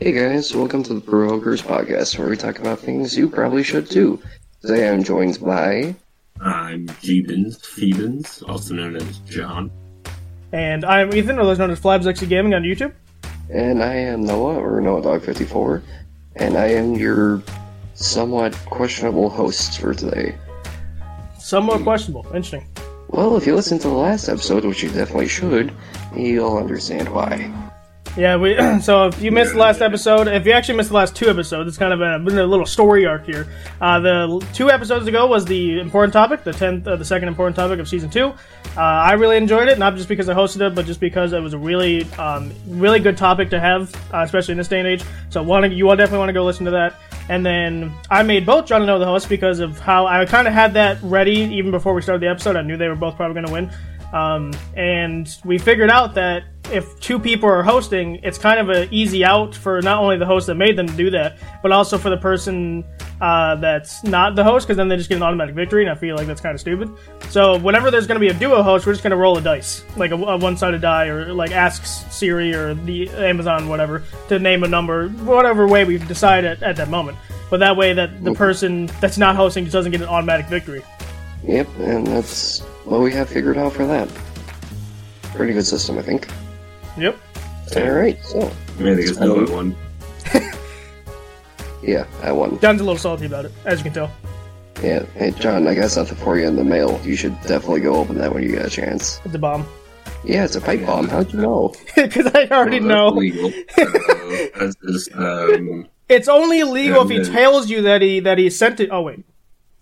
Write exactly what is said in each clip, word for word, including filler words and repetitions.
Hey guys, welcome to the Brokers Podcast, where we talk about things you probably should too. Today I'm joined by... I'm Jeebins, Phoebins, also known as John. And I'm Ethan, otherwise known as Flabsexy Gaming on YouTube. And I am Noah, or Noah Dog fifty-four, and I am your somewhat questionable host for today. Somewhat questionable. Interesting. Well, if you listen to the last episode, which you definitely should, you'll understand why. Yeah, we. So if you missed the last episode, if you actually missed the last two episodes, it's kind of a, been a little story arc here. Uh, the two episodes ago was the important topic, the tenth, uh, the second important topic of season two. Uh, I really enjoyed it, not just because I hosted it, but just because it was a really, um, really good topic to have, uh, especially in this day and age. So want you all definitely want to go listen to that. And then I made both John and Noah the host because of how I kind of had that ready even before we started the episode. I knew they were both probably going to win. Um, and we figured out that if two people are hosting, it's kind of an easy out for not only the host that made them to do that, but also for the person uh, that's not the host, because then they just get an automatic victory, and I feel like that's kind of stupid. So whenever there's going to be a duo host, we're just going to roll a dice, like a, a one-sided die, or like ask Siri or the Amazon, whatever, to name a number, whatever way we decide at, at that moment. But that way that the person that's not hosting just doesn't get an automatic victory. Yep, and that's what we have figured out for that. Pretty good system, I think. Yep. Alright, so... I mean, I think it's Noah one. Yeah, I won. John's a little salty about it, as you can tell. Yeah, hey John, I got something for you in the mail. You should definitely go open that when you get a chance. It's a bomb. Yeah, it's a pipe bomb. How'd you know? Because I already Well, know. Legal. uh, that's just, um... It's only illegal Yeah, if he man. tells you that he that he sent it. Oh wait.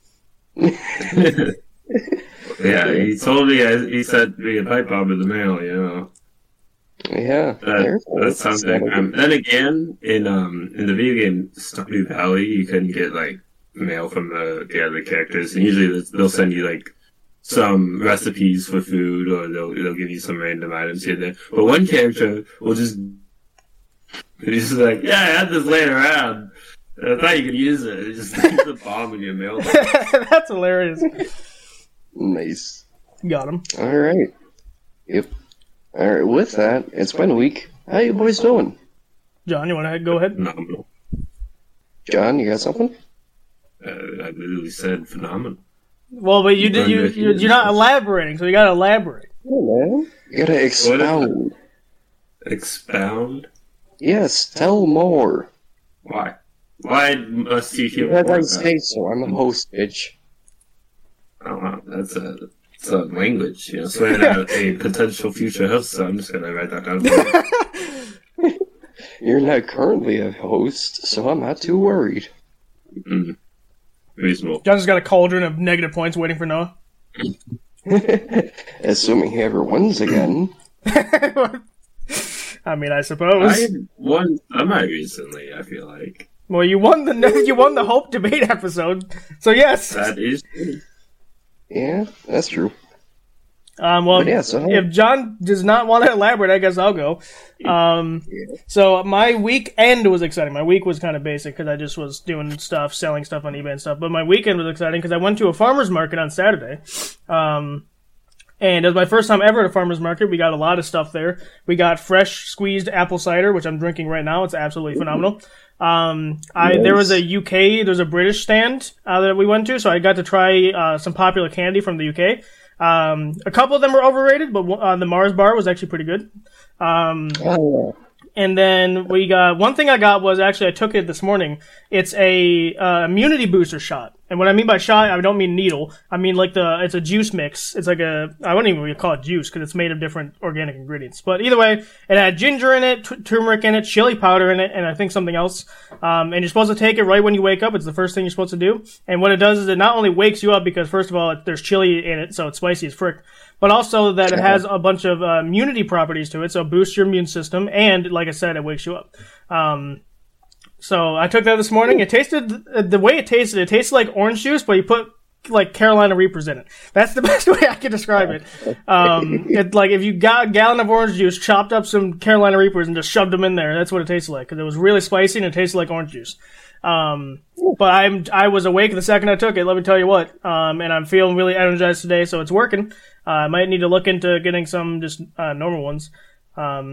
yeah, he told me, uh, he sent me a pipe bomb in the mail, you know. Yeah, That, there's that's something. Um, then again, in um in the video game Stardew Valley, you can get like mail from the, the other characters, and usually they'll send you like some recipes for food, or they'll they'll give you some random items here and there. But one character will just he's just like, yeah, I had this laying around. I thought you could use it. It just leaves a bomb in your mailbox. That's hilarious. nice. Got him. Alright. Yep. Alright, with that, it's been a week. How you boys doing? John, you want to go ahead? Phenomenal. John, you got something? Uh, I literally said phenomenal. Well, but you did. You, you you're not elaborating, so you got to elaborate. Oh, man. You gotta expound. Expound? Yes, tell more. Why? Why must you hear As more I about say it? so, I'm the host, bitch. Oh, wow. That's a, that's a language, you know, swearing out a potential future host, so I'm just gonna write that down for you. You're not currently a host, so I'm not too worried. Mm. Reasonable. John's got a cauldron of negative points waiting for Noah. Assuming he ever wins again. I mean, I suppose. I won semi recently, I feel like. Well, you won the you won the Hope debate episode, so yes. That is true. Yeah, that's true. Um, well, But yeah, so- if John does not want to elaborate, I guess I'll go. Um, so my weekend was exciting. My week was kind of basic because I just was doing stuff, selling stuff on eBay and stuff. But my weekend was exciting because I went to a farmer's market on Saturday. Um, and it was my first time ever at a farmer's market. We got a lot of stuff there. We got fresh squeezed apple cider, which I'm drinking right now. It's absolutely phenomenal. Um, I, there was a U K, there's a British stand, uh, that we went to, so I got to try, uh, some popular candy from the U K. Um, a couple of them were overrated, but, uh, the Mars bar was actually pretty good. Um, Oh, and then we got, one thing I got was actually, I took it this morning. It's a, uh, immunity booster shot. And what I mean by shot, I don't mean needle. I mean like the, it's a juice mix. It's like a, I wouldn't even really call it juice because it's made of different organic ingredients. But either way, it had ginger in it, t- turmeric in it, chili powder in it, and I think something else. Um, and you're supposed to take it right when you wake up. It's the first thing you're supposed to do. And what it does is it not only wakes you up because first of all, it, there's chili in it, so it's spicy as frick. But also that it has a bunch of uh, immunity properties to it, so it boosts your immune system, and like I said, it wakes you up. Um, so I took that this morning. It tasted, the way it tasted, it tasted like orange juice, but you put like Carolina Reapers in it. That's the best way I can describe it. Um, it like if you got a gallon of orange juice, chopped up some Carolina Reapers, and just shoved them in there, that's what it tasted like, because it was really spicy and it tasted like orange juice. Um, but I'm, I was awake the second I took it, let me tell you what. Um, and I'm feeling really energized today, so it's working. Uh, I might need to look into getting some just, uh, normal ones. Um,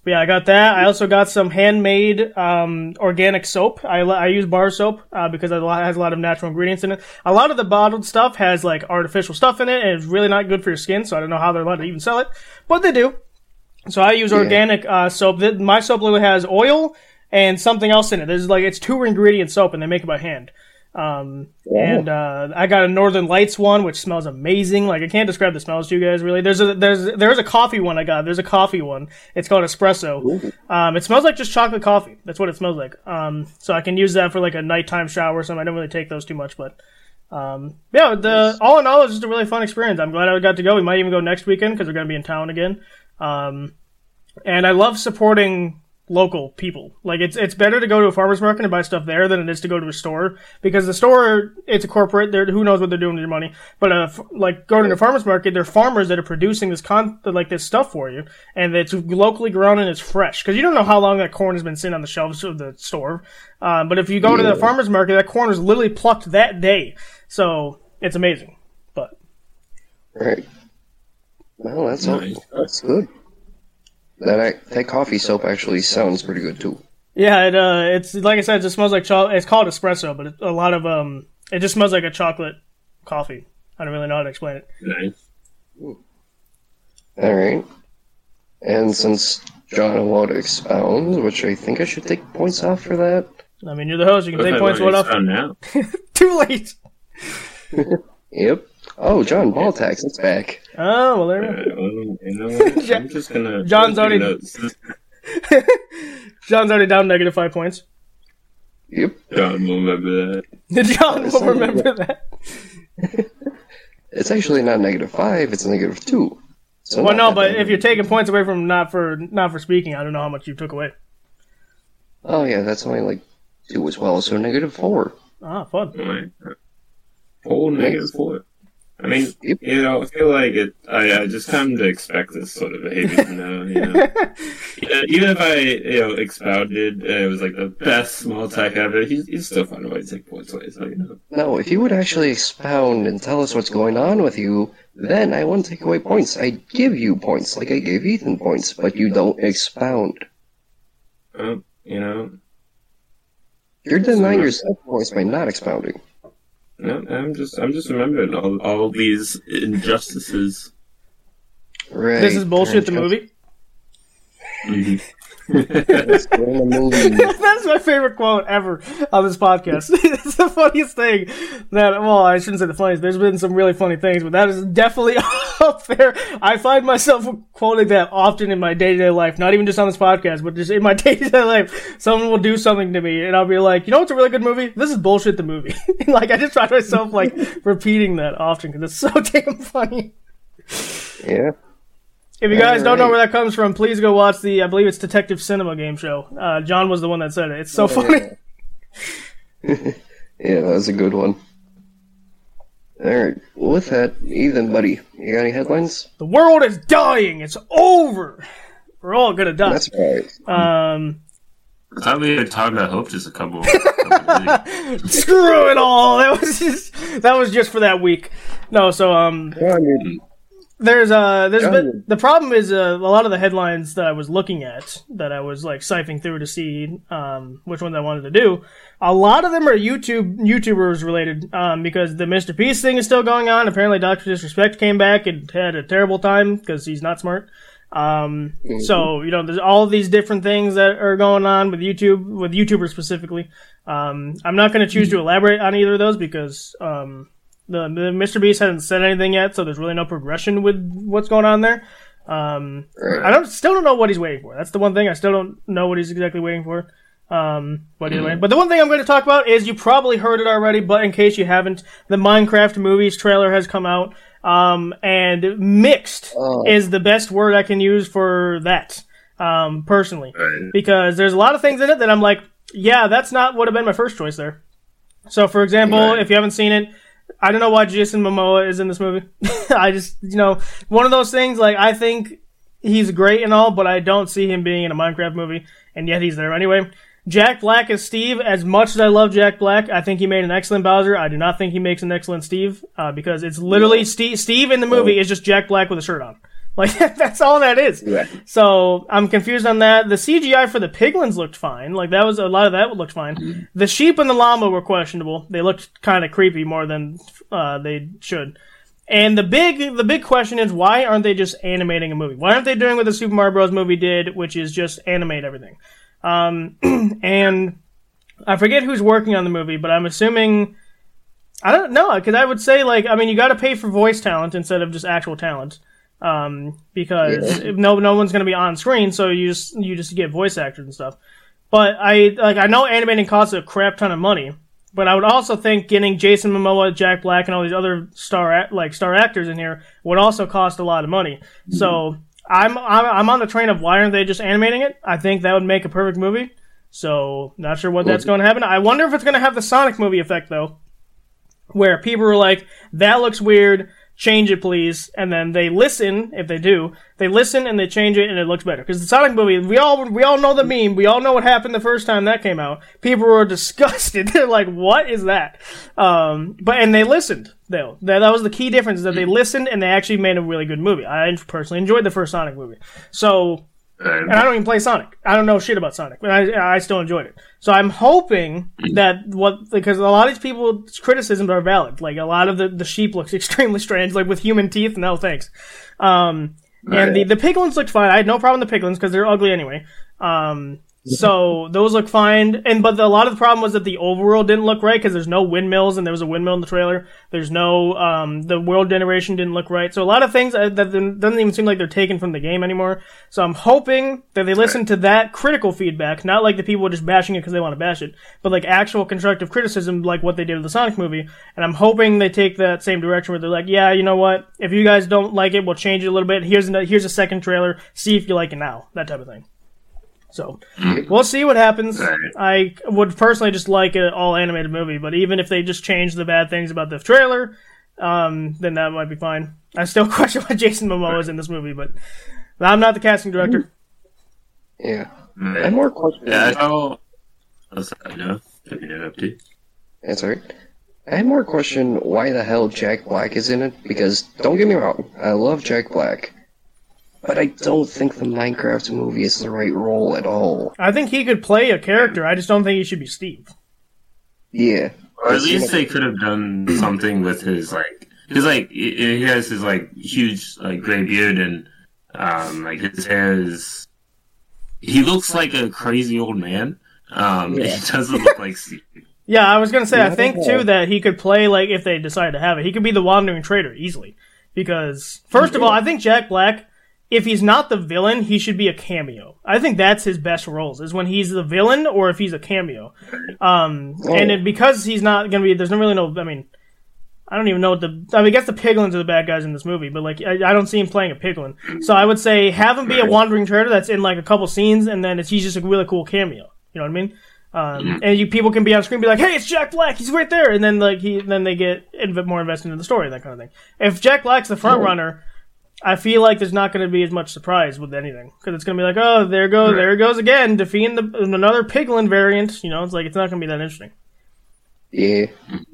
But yeah, I got that. I also got some handmade um, organic soap. I, I use bar soap uh, because it has a lot of natural ingredients in it. A lot of the bottled stuff has like artificial stuff in it, and it's really not good for your skin, so I don't know how they're allowed to even sell it. But they do. So I use organic uh, soap. My soap literally has oil and something else in it. There's like it's two ingredient soap, and they make it by hand. Um, yeah. And, uh, I got a Northern Lights one, which smells amazing. Like, I can't describe the smells to you guys, really. There's a, there's, there's a coffee one I got. There's a coffee one. It's called Espresso. Ooh. Um, it smells like just chocolate coffee. That's what it smells like. Um, so I can use that for, like, a nighttime shower or something. I don't really take those too much, but, um, yeah, the, all in all, it was just a really fun experience. I'm glad I got to go. We might even go next weekend, because we're gonna be in town again. Um, and I love supporting local people. Like, it's it's better to go to a farmer's market and buy stuff there than it is to go to a store, because the store, it's a corporate, they're, who knows what they're doing with your money, but uh, f- like going to a farmer's market, they're farmers that are producing this con like this stuff for you, and it's locally grown and it's fresh, because you don't know how long that corn has been sitting on the shelves of the store, uh, but if you go yeah. to the farmer's market, that corn is literally plucked that day, so it's amazing. But right, well, that's nice. all, that's good. That that coffee soap actually sounds pretty good too. Yeah, it uh, it's like I said, it just smells like chocolate. It's called espresso, but it, a lot of um, it just smells like a chocolate coffee. I don't really know how to explain it. Nice. All right. And since John won't expound, which I think I should take points off for that. I mean, you're the host. You can what take points. What off? Now? Too late. Yep. Oh, John, ball tax, it's back. Oh, well, there we go. Uh, well, you know what? I'm just gonna. John's already. John's already down negative five points. Yep. John will remember that. John will remember that. It's actually not negative five; it's negative two. So well, no, but if you're taking points away from not for not for speaking, I don't know how much you took away. Oh yeah, that's only like two as well, so negative four. Ah, fun. Right. Oh, negative four. I mean, you know, I feel like it. I, I just come to expect this sort of behavior now. You know, yeah, even if I, you know, expounded, uh, it was like the best small tech ever. He's, he's still find a way to take points away. So you know. No, if you would actually expound and tell us what's going on with you, then I wouldn't take away points. I'd give you points, like I gave Ethan points, but you don't expound. Um, you know, you're denying so, yourself points by not expounding. No, I'm just I'm just remembering all all these injustices. Right. This is bullshit. The movie. Mm-hmm. That's my favorite quote ever on this podcast. It's the funniest thing that, well, I shouldn't say the funniest. There's been some really funny things, but that is definitely up there. I find myself quoting that often in my day-to-day life, not even just on this podcast, but just in my day-to-day life. Someone will do something to me, and I'll be like, you know what's a really good movie? This is bullshit, the movie. Like, I just find myself, like, repeating that often, because it's so damn funny. Yeah. If you guys don't know where that comes from, please go watch the, I believe it's Detective Cinema game show. Uh, John was the one that said it. It's so funny. Yeah, yeah, that was a good one. Alright, well, with that, Ethan, buddy, you got any headlines? The world is dying! It's over! We're all gonna die. That's right. Um... I thought we had talked about Hope just a couple. Screw it all! That was just, that was just for that week. No, so, um... Yeah, I mean, There's uh there's been, the problem is uh, a lot of the headlines that I was looking at, that I was like siphoning through to see um which ones I wanted to do. A lot of them are YouTube YouTubers related, um because the Mister Beast thing is still going on. Apparently Doctor Disrespect came back and had a terrible time because he's not smart. Um mm-hmm. So, you know, there's all of these different things that are going on with YouTube, with YouTubers specifically. Um I'm not going to choose to elaborate on either of those because um The, the Mister Beast hasn't said anything yet, so there's really no progression with what's going on there. Um, right. I don't still don't know what he's waiting for. That's the one thing. I still don't know what he's exactly waiting for. Um, but either way. But the one thing I'm going to talk about is, you probably heard it already, but in case you haven't, the Minecraft movies trailer has come out. Um, and mixed oh. is the best word I can use for that, um, personally. Right. Because there's a lot of things in it that I'm like, yeah, that's not would have been my first choice there. So, for example, right. if you haven't seen it, I don't know why Jason Momoa is in this movie. I just, you know, one of those things, like, I think he's great and all, but I don't see him being in a Minecraft movie, and yet he's there anyway. Jack Black as Steve, as much as I love Jack Black, I think he made an excellent Bowser. I do not think he makes an excellent Steve, uh, because it's literally Steve, Steve in the movie is just Jack Black with a shirt on. Like, that's all that is. Yeah. So, I'm confused on that. The C G I for the piglins looked fine. Like, that was, a lot of that looked fine. Mm-hmm. The sheep and the llama were questionable. They looked kind of creepy more than, uh, they should. And the big, the big question is, why aren't they just animating a movie? Why aren't they doing what the Super Mario Bros. Movie did, which is just animate everything? Um, and I forget who's working on the movie, but I'm assuming, I don't know, because I would say, like, I mean, you gotta pay for voice talent instead of just actual talent. Um, because yeah. no, no one's gonna be on screen, so you just, you just get voice actors and stuff. But I, like, I know animating costs a crap ton of money, but I would also think getting Jason Momoa, Jack Black, and all these other star, like, star actors in here would also cost a lot of money. Mm-hmm. So, I'm, I'm, I'm on the train of why aren't they just animating it? I think that would make a perfect movie. So, not sure what that's going to happen. I wonder if it's going to have the Sonic movie effect, though, where people are like, that looks weird, change it, please. And then they listen, if they do, they listen and they change it and it looks better. Because the Sonic movie, we all we all know the meme. We all know what happened the first time that came out. People were disgusted. They're like, what is that? Um, but and they listened, though. That, that was the key difference, is that they listened and they actually made a really good movie. I personally enjoyed the first Sonic movie. So, and I don't even play Sonic. I don't know shit about Sonic, but I, I still enjoyed it. So I'm hoping that what, because a lot of these people's criticisms are valid. Like, a lot of the, the sheep looks extremely strange, like with human teeth. No thanks. Um, and the, the piglins looked fine. I had no problem with the piglins because they're ugly anyway. Um, so those look fine. And, but the, a lot of the problem was that the overworld didn't look right because there's no windmills and there was a windmill in the trailer. There's no, um, the world generation didn't look right. So a lot of things that, that doesn't even seem like they're taken from the game anymore. So I'm hoping that they listen to that critical feedback, not like the people just bashing it because they want to bash it, but like actual constructive criticism like what they did with the Sonic movie. And I'm hoping they take that same direction where they're like, yeah, you know what? If you guys don't like it, we'll change it a little bit. Here's a, here's a second trailer. See if you like it now. That type of thing. So, we'll see what happens. I would personally just like an all-animated movie, but even if they just change the bad things about the trailer, um, then that might be fine. I still question why Jason Momoa is in this movie, but I'm not the casting director. Yeah. I have more questions. Yeah, I know. I know. That's alright. I have more question why the hell Jack Black is in it, because, don't get me wrong, I love Jack Black. But I don't think the Minecraft movie is the right role at all. I think he could play a character. I just don't think he should be Steve. Yeah. Or at least they could have done something with his, like... Because, like, he has his, like, huge, like, gray beard and, um, like, his hair is... He looks like a crazy old man. Um, yeah. He doesn't look like Steve. Yeah, I was gonna say, yeah, I think, too, that he could play, like, if they decide to have it, he could be the Wandering Trader, easily. Because, first of all, I think Jack Black... If he's not the villain, he should be a cameo. I think that's his best roles, is when he's the villain or if he's a cameo. Um, oh. And it, because he's not going to be, there's no really no, I mean, I don't even know what the, I mean, I guess the piglins are the bad guys in this movie, but like, I, I don't see him playing a piglin. So I would say have him be a wandering trader that's in like a couple scenes, and then it's, he's just a really cool cameo. You know what I mean? Um, and you, people can be on screen and be like, hey, it's Jack Black, he's right there! And then like, he, then they get inv- more invested in the story, that kind of thing. If Jack Black's the front runner, I feel like there's not going to be as much surprise with anything. Because it's going to be like, oh, there goes, right. there it goes again, defeating the, another piglin variant. You know, it's like, it's not going to be that interesting. Yeah.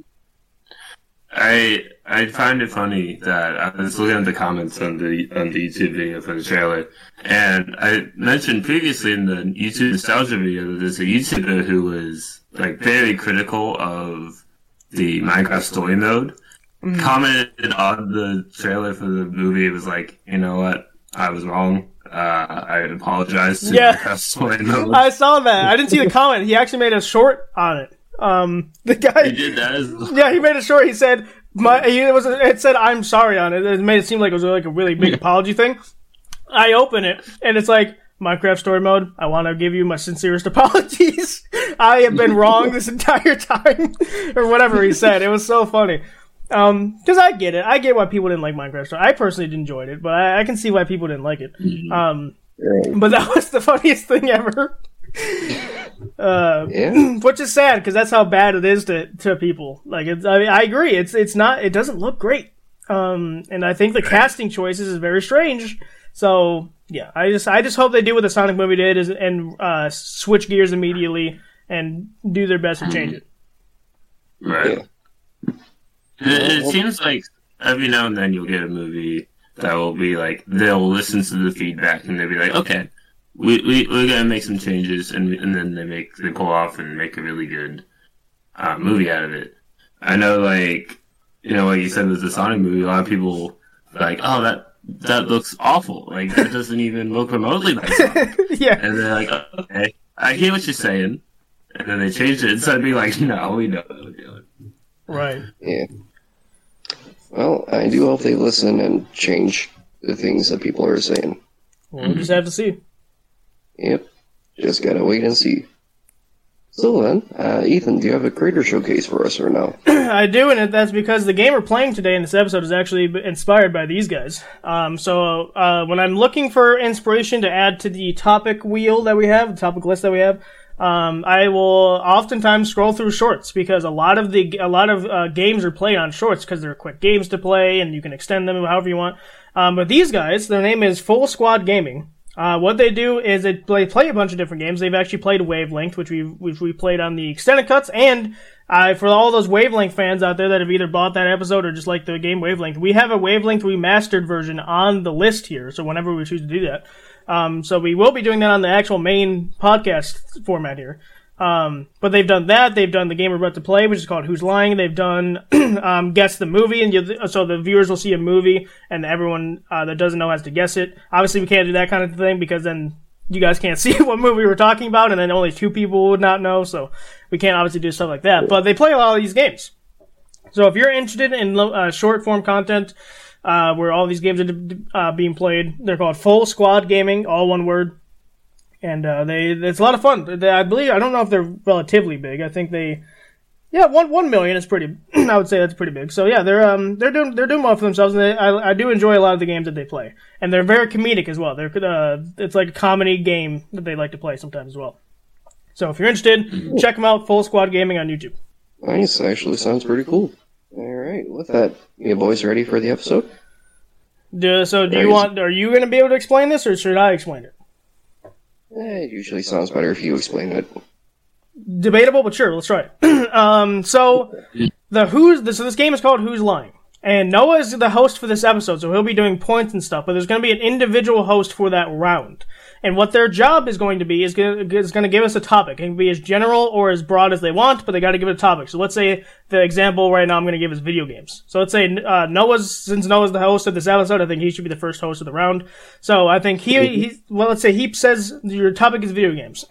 I I find it funny that I was looking at the comments on the on the YouTube video for the trailer, and I mentioned previously in the YouTube nostalgia video that there's a YouTuber who was like very critical of the Minecraft story mode. Mm-hmm. Commented on the trailer for the movie. It was like, you know what, I was wrong. Uh, I apologize to yeah. Minecraft story mode. I saw that. I didn't see the comment. He actually made a short on it. Um, the guy. He did that. As well. Yeah, he made a short. He said, "My." He, it was. It said, "I'm sorry" on it. It made it seem like it was like a really big apology thing. I open it and it's like, Minecraft story mode, I want to give you my sincerest apologies. I have been wrong this entire time, or whatever he said. It was so funny. Um, because I get it. I get why people didn't like Minecraft story. I personally enjoyed it, but I, I can see why people didn't like it. Um, but that was the funniest thing ever. Uh, yeah. Which is sad because that's how bad it is to to people. Like, it's, I mean, I agree. It's it's not. It doesn't look great. Um, and I think the casting choices is very strange. So yeah, I just I just hope they do what the Sonic movie did is and uh, switch gears immediately and do their best to change it. Right. It, it seems like every now and then you'll get a movie that will be like, they'll listen to the feedback and they'll be like, okay, we, we, we're gonna make some changes, and and then they make, they pull off and make a really good uh, movie out of it. I know, like, you know, like you said with the Sonic movie, a lot of people are like, oh, that, that looks awful. Like, that doesn't even look remotely like Sonic. Yeah. And they're like, okay, I hear what you're saying. And then they changed it instead of being like, no, we know what we're doing. Right. Yeah. Well, I do hope they listen and change the things that people are saying. We'll just have to see. Yep. Just gotta wait and see. So then, uh, Ethan, do you have a creator showcase for us or no? I do, and that's because the game we're playing today in this episode is actually inspired by these guys. Um, so uh, when I'm looking for inspiration to add to the topic wheel that we have, the topic list that we have, um, I will oftentimes scroll through shorts because a lot of the a lot of uh, games are played on shorts because they're quick games to play and you can extend them however you want. Um, but these guys, their name is Full Squad Gaming. Uh, what they do is they play, play a bunch of different games. They've actually played Wavelength, which we which we played on the extended cuts, and uh, for all those Wavelength fans out there that have either bought that episode or just like the game Wavelength, we have a Wavelength remastered version on the list here. So whenever we choose to do that, um, so we will be doing that on the actual main podcast format here. Um, but they've done that. They've done the game we're about to play, which is called Who's Lying. They've done um, Guess the Movie, and you, so the viewers will see a movie, and everyone uh, that doesn't know has to guess it. Obviously, we can't do that kind of thing because then you guys can't see what movie we're talking about, and then only two people would not know, so we can't obviously do stuff like that. But they play a lot of these games. So if you're interested in uh, short-form content uh, where all these games are uh, being played, they're called Full Squad Gaming, all one word. And uh, they it's a lot of fun. They, I believe I don't know if they're relatively big. I think they, yeah, one one million is pretty. I would say that's pretty big. So yeah, they're um they're doing they're doing well for themselves. And they, I I do enjoy a lot of the games that they play, and they're very comedic as well. They're uh it's like a comedy game that they like to play sometimes as well. So if you're interested, check them out. Full Squad Gaming on YouTube. Nice, actually sounds pretty cool. All right, with that, you boys ready for the episode? Do, so do you want? Are you going to be able to explain this, or should I explain it? Eh, it usually sounds better if you explain it. Debatable, but sure, let's try it. um, so the who's so this game is called Who's Lying, and Noah is the host for this episode, so he'll be doing points and stuff. But there's going to be an individual host for that round, and what their job is going to be is going to, is going to give us a topic. It can be as general or as broad as they want, but they got to give it a topic. So let's say the example right now I'm going to give is video games. So let's say uh, Noah's since Noah's the host of this episode, I think he should be the first host of the round. So I think he he well let's say he says your topic is video games.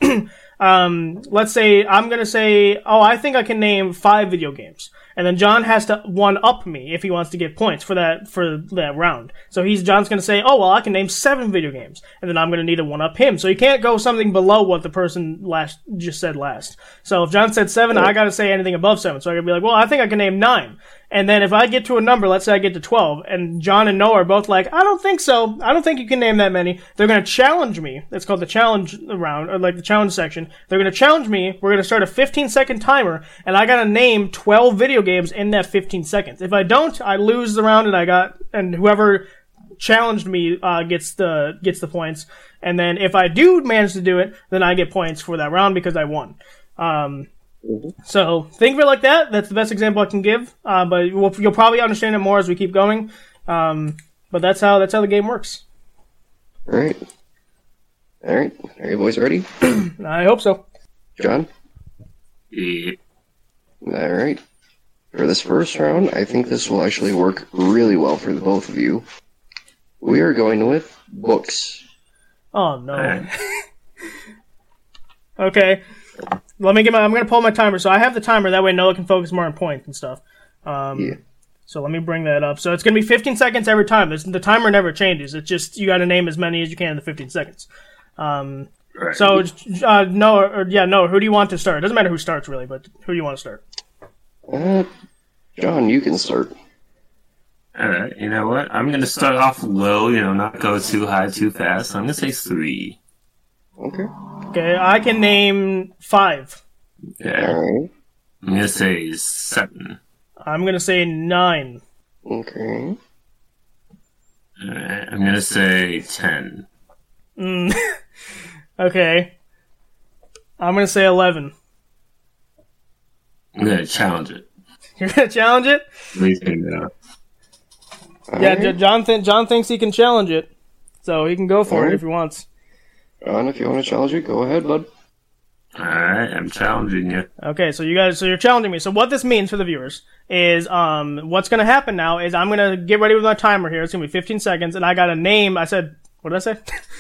Um, let's say I'm gonna say, oh, I think I can name five video games, and then John has to one up me if he wants to get points for that for that round. So he's John's gonna say, oh, well, I can name seven video games, and then I'm gonna need to one up him. So you can't go something below what the person last just said last. So if John said seven, I gotta say anything above seven. So I gotta be like, well, I think I can name nine. And then if I get to a number, let's say I get to twelve, and John and Noah are both like, I don't think so. I don't think you can name that many. They're going to challenge me. That's called the challenge round, or like the challenge section. They're going to challenge me. We're going to start a fifteen second timer, and I got to name twelve video games in that fifteen seconds. If I don't, I lose the round, and I got, and whoever challenged me uh, gets the gets the points. And then if I do manage to do it, then I get points for that round because I won. Um, So think of it like that. That's the best example I can give. Uh, but we'll, you'll probably understand it more as we keep going. Um, but that's how that's how the game works. All right. All right. Are you boys ready? I hope so. John? Yeah. All right. For this first round, I think this will actually work really well for the both of you. We are going with books. Oh no. Okay. Let me get my. I'm gonna pull my timer. So I have the timer. That way Noah can focus more on points and stuff. Um, Yeah. So let me bring that up. So it's gonna be fifteen seconds every time. There's, the timer never changes. It's just you got to name as many as you can in the fifteen seconds. Um, Right. so uh, Noah, or yeah, Noah, who do you want to start? It doesn't matter who starts really, but who do you want to start? Uh, John, you can start. Alright, you know what? I'm gonna start off low, you know, not go too high too fast. So I'm gonna say three. Okay. Okay, I can name five. Okay. All right. I'm gonna say seven. I'm gonna say nine. Okay. Alright, I'm gonna say ten. Mm. Okay. I'm gonna say eleven. I'm gonna challenge it. You're gonna challenge it? Please think it out. Yeah, Alright. J- John. Th- John thinks he can challenge it, so he can go for it Alright. if he wants. John, if you want to challenge it, go ahead, bud. Alright, I'm challenging you. Okay, so you guys, so you're challenging me. So what this means for the viewers is, um, what's going to happen now is I'm going to get ready with my timer here. It's going to be fifteen seconds, and I got a name. I said, what did I say?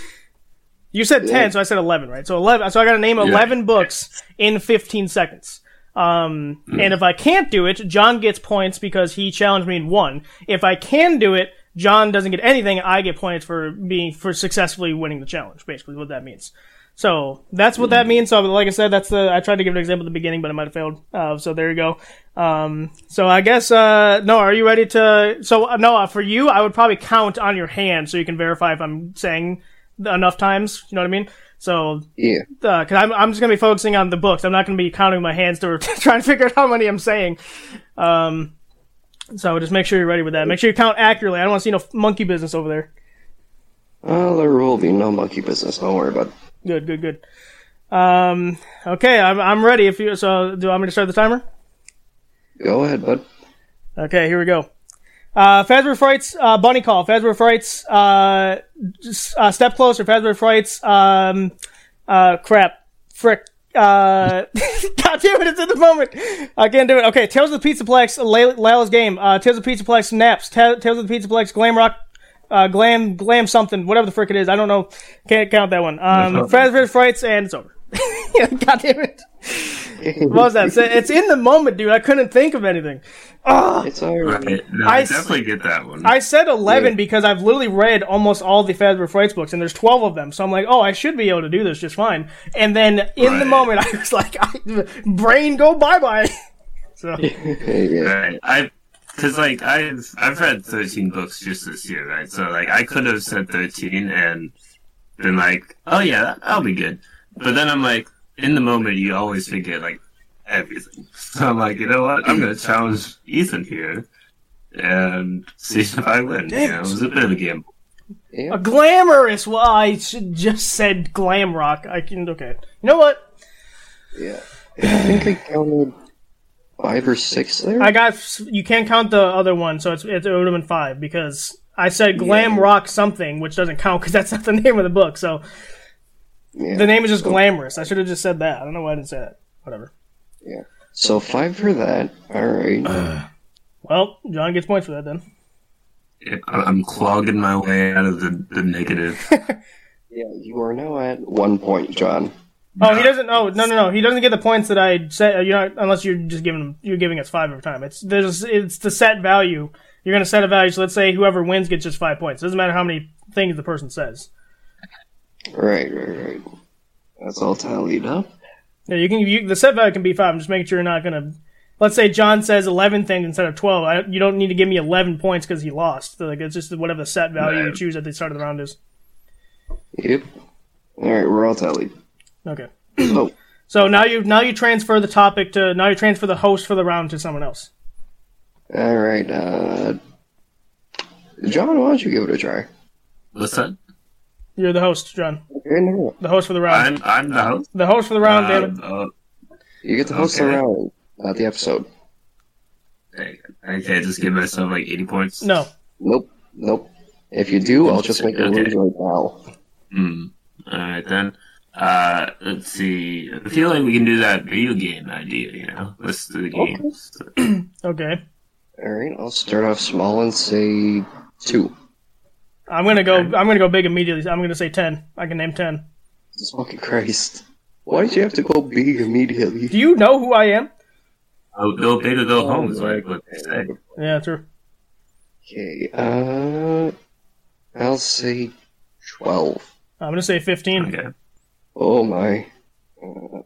You said ten, Yeah. so I said eleven, right? So eleven. So I got to name eleven books in fifteen seconds. Um, and if I can't do it, John gets points because he challenged me and won. If I can do it, John doesn't get anything. I get points for being for successfully winning the challenge. Basically, what that means. So that's what that means. So, like I said, that's the. I tried to give an example at the beginning, but it might have failed. Uh, so there you go. Um, so I guess uh, no. Are you ready to? So uh, no. For you, I would probably count on your hand so you can verify if I'm saying enough times. You know what I mean? So Yeah. because I'm I'm just gonna be focusing on the books. I'm not gonna be counting my hands to trying to figure out how many I'm saying. Um, so just make sure you're ready with that. Make sure you count accurately. I don't want to see no monkey business over there. Well, there will be no monkey business. Don't worry about it. Good, good, good. Um, okay, I'm I'm ready. If you so, do you want me to start the timer? Go ahead, bud. Okay, here we go. Uh, Fazbear Frights, uh, Bunny Call. Fazbear Frights, uh, just, uh, Step Closer. Fazbear Frights, um, uh, crap. Frick. Uh, God damn it, it's in the moment. I can't do it. Okay, Tales of the Pizzaplex, Lay- Layla's Game. Uh, Tales of the Pizzaplex, Naps. Ta- Tales of the Pizzaplex, Glam Rock. Uh, glam, glam something, whatever the frick it is. I don't know. Can't count that one. Um, Fazbear Frights, and it's over. God damn it. What was that? It's in the moment, dude. I couldn't think of anything. Oh, It's alright. Right. No, I I, s- definitely get that one. I said eleven Yeah. because I've literally read almost all the Fazbear Frights books, and there's twelve of them. So I'm like, oh, I should be able to do this just fine. And then in the Right. moment, I was like, I, brain go bye bye. So yeah. Right. I, cause like I've I've read thirteen books just this year, right? So like I could have said thirteen and been like, oh yeah, that- that'll be good. But then I'm like, in the moment, you always forget like everything. So I'm like, you know what? I'm gonna challenge Ethan here and see if I win. You know, it was a bit of a gamble. Yeah. a glamorous. Well, I should just said glam rock. I can. Okay. You know what? Yeah. I think I counted five or six there. I got. You can't count the other one, so it's it would have been five because I said glam Yeah. rock something, which doesn't count because that's not the name of the book. So yeah. the name is just glamorous. I should have just said that. I don't know why I didn't say that. Whatever. Yeah. So five for that. Alright. Well, John gets points for that then. Yeah, I- I'm clogging my way out of the, the negative. Yeah, you are now at one point, John. Oh, he doesn't. Oh, no, no, no. He doesn't get the points that I said. You're not, unless you're just giving him. You're giving us five every time. It's there's. It's the set value. You're gonna set a value. So let's say whoever wins gets just five points. Doesn't matter how many things the person says. Right, right, right. That's all tallied up. Yeah, you can. You, the set value can be five. I'm just making sure you're not gonna. Let's say John says eleven things instead of twelve. I, you don't need to give me eleven points because he lost. Like it's just whatever the set value you Right. choose at the start of the round is. Yep. Alright, we're all tallied. Okay. So, So now you now you transfer the topic to now you transfer the host for the round to someone else. alright, uh... John, why don't you give it a try? What's that? You're the host, John. Okay, no. The host for the round. I'm I'm the host. The host for the round, David. Uh, uh, You get to host Okay. the round, not the episode. I I can't just give myself like eighty points. No. Nope, nope. If you do, I'll just make a Okay. lose right now. Hmm. All right then. Uh, let's see. I feel like we can do that video game idea. You know, let's do the Okay. games. Okay. Alright, I'll start off small and say two. I'm gonna go. I'm gonna go big immediately. I'm gonna say ten. I can name ten. Jesus fucking Christ. Why did you have to go big immediately? Do you know who I am? Oh, go big or go home is like what they say. Yeah, true. Okay, uh... I'll say twelve. I'm gonna say fifteen. Okay. Oh my. Uh,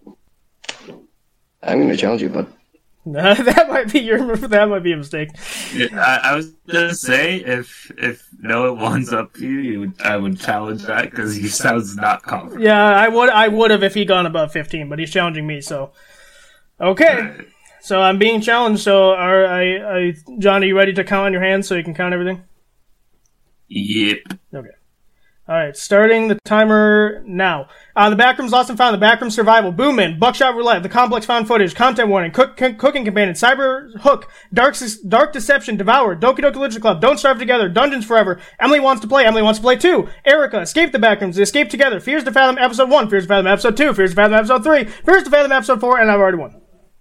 I'm gonna challenge you, but that might be your. That might be a mistake. Yeah, I, I was gonna say if if Noah one's up to you, you would, I would challenge that because he sounds not confident. Yeah, I would. I would have if he gone above fifteen, but he's challenging me. So, okay. So I'm being challenged. So, are I, I, John, are you ready to count on your hands so you can count everything? Yep. Okay. All right, starting the timer now. Uh, the Backrooms Lost and Found, the Backrooms Survival, Boommin, Buckshot Roulette, The Complex Found Footage, Content Warning, Cook, Cook, Cooking Companion, Cyber Hook, Dark Dark Deception, Devour, Doki Doki Literature Club, Don't Starve Together, Dungeons Forever, Emily Wants to Play, Emily Wants to Play two, Erica, Escape the Backrooms, Escape Together, Fears to Fathom Episode one, Fears to Fathom Episode two, Fears to Fathom Episode three, Fears to Fathom Episode four, and I've already won.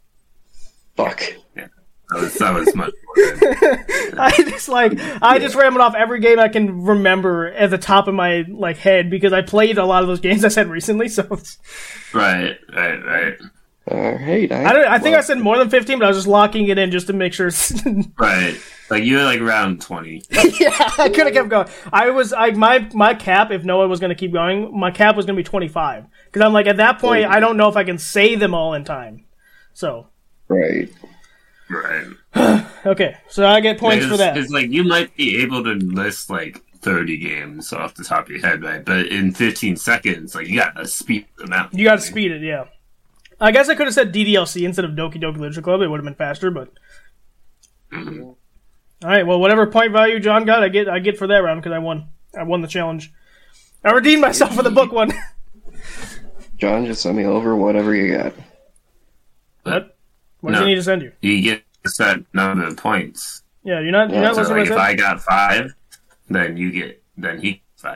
Fuck. Yeah. That was, that was much more. I just like I just rambled off every game I can remember at the top of my like head because I played a lot of those games I said recently. So it's... right, right, right. Uh, hey, I don't. I think well, I said more than fifteen, but I was just locking it in just to make sure. Right, like you were like around twenty. Yeah, I could have kept going. I was I my my cap. If Noah was going to keep going, my cap was going to be twenty-five because I'm like at that point I don't know if I can say them all in time. So right. Right. Okay, so I get points it's, for that. It's like you might be able to list like thirty games off the top of your head, right? But in fifteen seconds, like you got to speed them out. You got to speed it, yeah. I guess I could have said D D L C instead of Doki Doki Literature Club. It would have been faster, but. Mm-hmm. All right. Well, whatever point value John got, I get. I get for that round because I won. I won the challenge. I redeemed myself for the book one. John, just send me over whatever you got. What? What no, does he need to send you? You get a set number of points. Yeah, you're not. You're Yeah, not So listening like to if what I I got five, then you get then he gets five.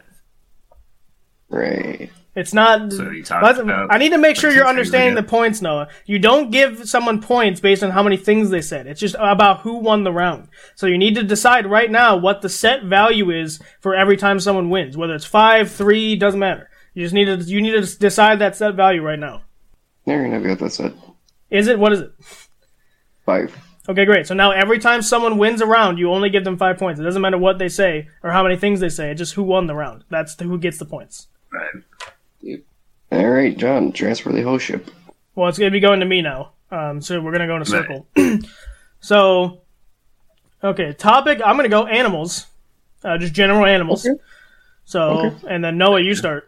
Right. It's not. So you talk but about I need to make sure what you're you understanding the think points, Noah. You don't give someone points based on how many things they said. It's just about who won the round. So you need to decide right now what the set value is for every time someone wins. Whether it's five, three, doesn't matter. You just need to. You need to decide that set value right now. There, I've got that set. Is it? What is it? Five. Okay, great. So now every time someone wins a round, you only give them five points. It doesn't matter what they say or how many things they say. It's just who won the round. That's who gets the points. Right. Yep. All right, John, transfer the host ship. Well, it's going to be going to me now. Um, so we're going to go in a circle. So, okay, topic. I'm going to go animals. Uh, just general animals. Okay. So, Okay. and then Noah, you start.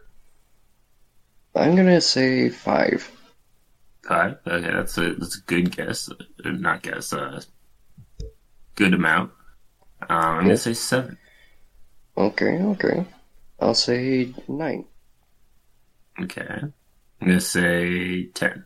I'm gonna say five. Five. Okay, that's a that's a good guess. Uh, Not guess. Uh, good amount. Um, I'm gonna say seven. Okay, okay. I'll say nine. Okay. I'm gonna say ten.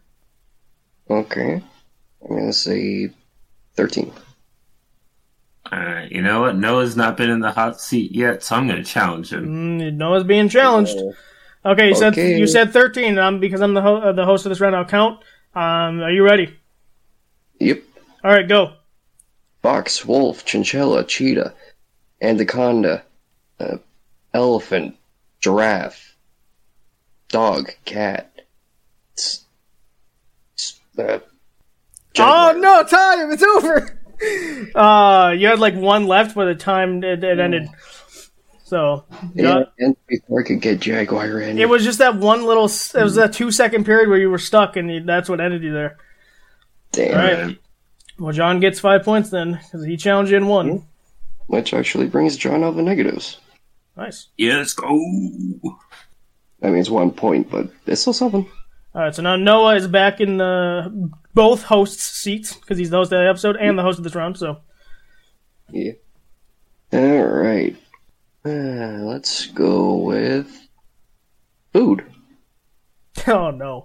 Okay. I'm gonna say thirteen. Alright, you know what? Noah's not been in the hot seat yet, so I'm gonna challenge him. Mm, Noah's being challenged. Okay, you said Okay. you said thirteen. Um, because I'm the ho- uh, the host of this round, I'll count. Um, are you ready? Yep. All right, go. Fox, wolf, chinchilla, cheetah, anaconda, uh, elephant, giraffe, dog, cat. s- s- Uh, jaguar. Oh no, time! It's over. Uh, you had like one left by the time it, it ended. So Yeah, and before I could get jaguar in. it was just that one little. s- It was that two second period where you were stuck, and you, that's what ended you there. Damn. All right. Well, John gets five points then because he challenged you in one. Which actually brings John out the negatives. Nice. Yeah, let's go. That means one point, but it's still something. All right. So now Noah is back in the both hosts' seats because he's the host of the episode and the host of this round. So Yeah. All right. Uh, let's go with food. oh no.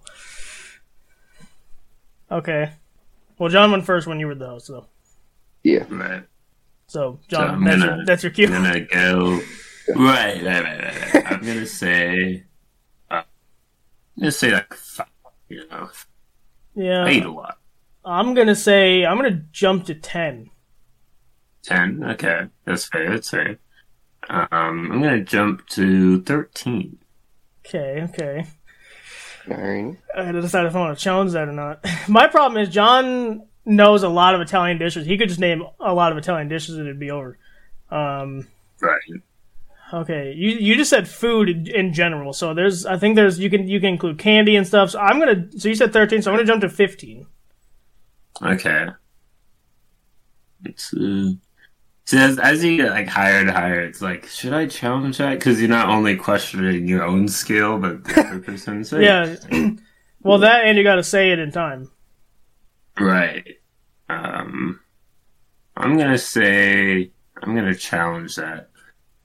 Okay. Well, John went first when you were the host, so Yeah. Right. so So John, I'm that's, gonna, your, that's your cue. I'm gonna go. Right, right, right, right. right. I'm gonna say. Uh, I'm gonna say like five. You know, Yeah. I eat a lot. I'm gonna say I'm gonna jump to ten. Ten. Okay, that's fair. That's fair. Um, I'm gonna jump to thirteen. Okay, okay. All right. I had to decide if I want to challenge that or not. My problem is John knows a lot of Italian dishes. He could just name a lot of Italian dishes and it'd be over. Um, Right. okay, you you just said food in, in general. So there's I think there's you can you can include candy and stuff. So I'm gonna so you said thirteen. So I'm gonna jump to fifteen. Okay. It's uh, see, as, as you get like higher and higher, it's like, should I challenge that? Because you're not only questioning your own skill, but the other person's. So, Yeah. Well, that and you got to say it in time. Right. Um, I'm gonna say I'm gonna challenge that.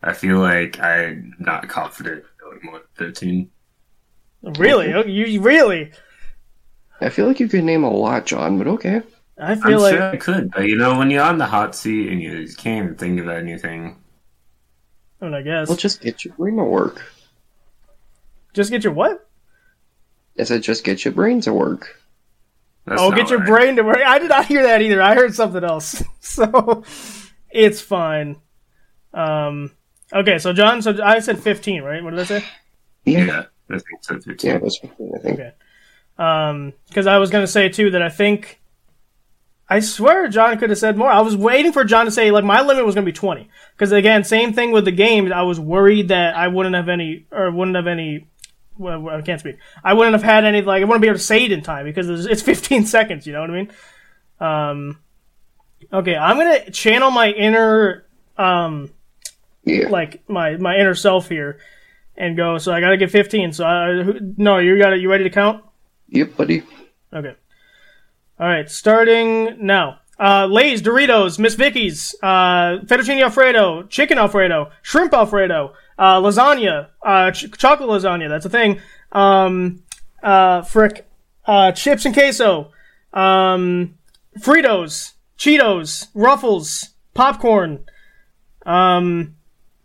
I feel like I'm not confident going more than thirteen. Really? Oh, You really? I feel like you could name a lot, John, but okay. I I'm feel like sure I could, but you know, when you're on the hot seat and you can't even think of anything. I mean, I guess. Well, just get your brain to work. Just get your what? I said just get your brain to work. That's Oh, not get your right. brain to work. I did not hear that either. I heard something else. So it's fine. Um. Okay, so John, so I said fifteen, right? What did I say? Yeah, Yeah, I think so too. yeah, it was fifteen, I think. Okay. Um, because I was going to say too that I think, I swear John could have said more. I was waiting for John to say like my limit was going to be twenty. Because again, same thing with the games. I was worried that I wouldn't have any or wouldn't have any. Well, I can't speak. I wouldn't have had any like I wouldn't be able to say it in time because it's, it's fifteen seconds. You know what I mean? Um. Okay, I'm gonna channel my inner um Yeah. like my my inner self here and go. So I got to get fifteen. So I, who- no, you got it. You ready to count? Yep, buddy. Okay. All right, starting now. Uh, Lay's, Doritos, Miss Vicky's, uh, fettuccine alfredo, chicken alfredo, shrimp alfredo, uh, lasagna, uh, ch- chocolate lasagna. That's a thing. Um, uh, frick, uh, chips and queso, um, Fritos, Cheetos, Ruffles, popcorn. Um,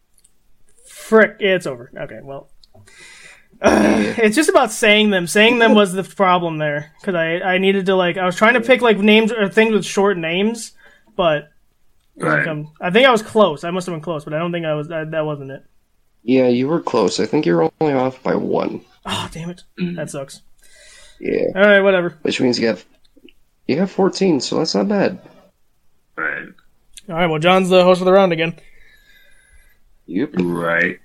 frick, yeah, it's over. Okay, well. Uh, it's just about saying them. Saying them was the problem there because I, I needed to like I was trying to pick like names or things with short names, but Right. like, um, I think I was close. I must have been close, but I don't think I was. That, that wasn't it. Yeah, you were close. I think you're only off by one. Oh damn it! Mm. That sucks. Yeah, All right, whatever. which means you have you have fourteen, so that's not bad. Right. All right, well John's the host of the round again. Yep. Right.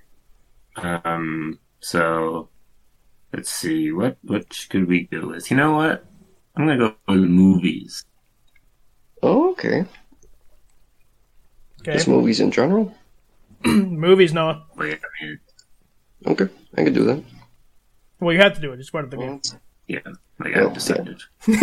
Um. So, let's see. What what could we go with? You know what? I'm gonna go with movies. Oh, okay. Okay, Just movies in general. movies, Noah. Wait, I mean, Okay, I can do that. Well, you have to do it. It's part of the game. yeah, like Oh, I've decided.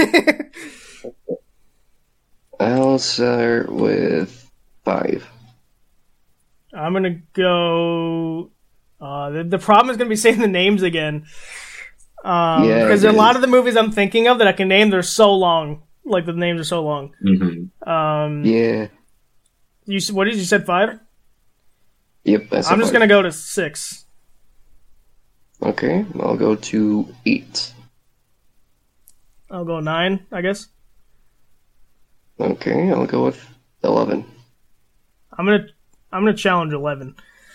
I'll start with five. I'm gonna go. Uh, the, the problem is gonna be saying the names again. Um, Yeah, because it a lot is. of the movies I'm thinking of that I can name, they're so long. Like the names are so long. Mm-hmm. Um, Yeah. you s- what did you said five? Yep. That's I'm just gonna go to six. Okay, I'll go to eight. I'll go nine, I guess. Okay, I'll go with eleven. I'm gonna I'm gonna challenge eleven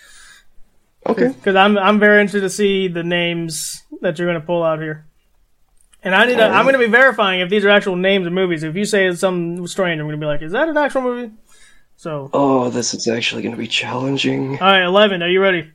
Okay. because I'm I'm very interested to see the names that you're gonna pull out here. And I need to, I'm gonna be verifying if these are actual names of movies. If you say it's something strange, I'm gonna be like, is that an actual movie? So, Oh, this is actually going to be challenging. all right, eleven. Are you ready?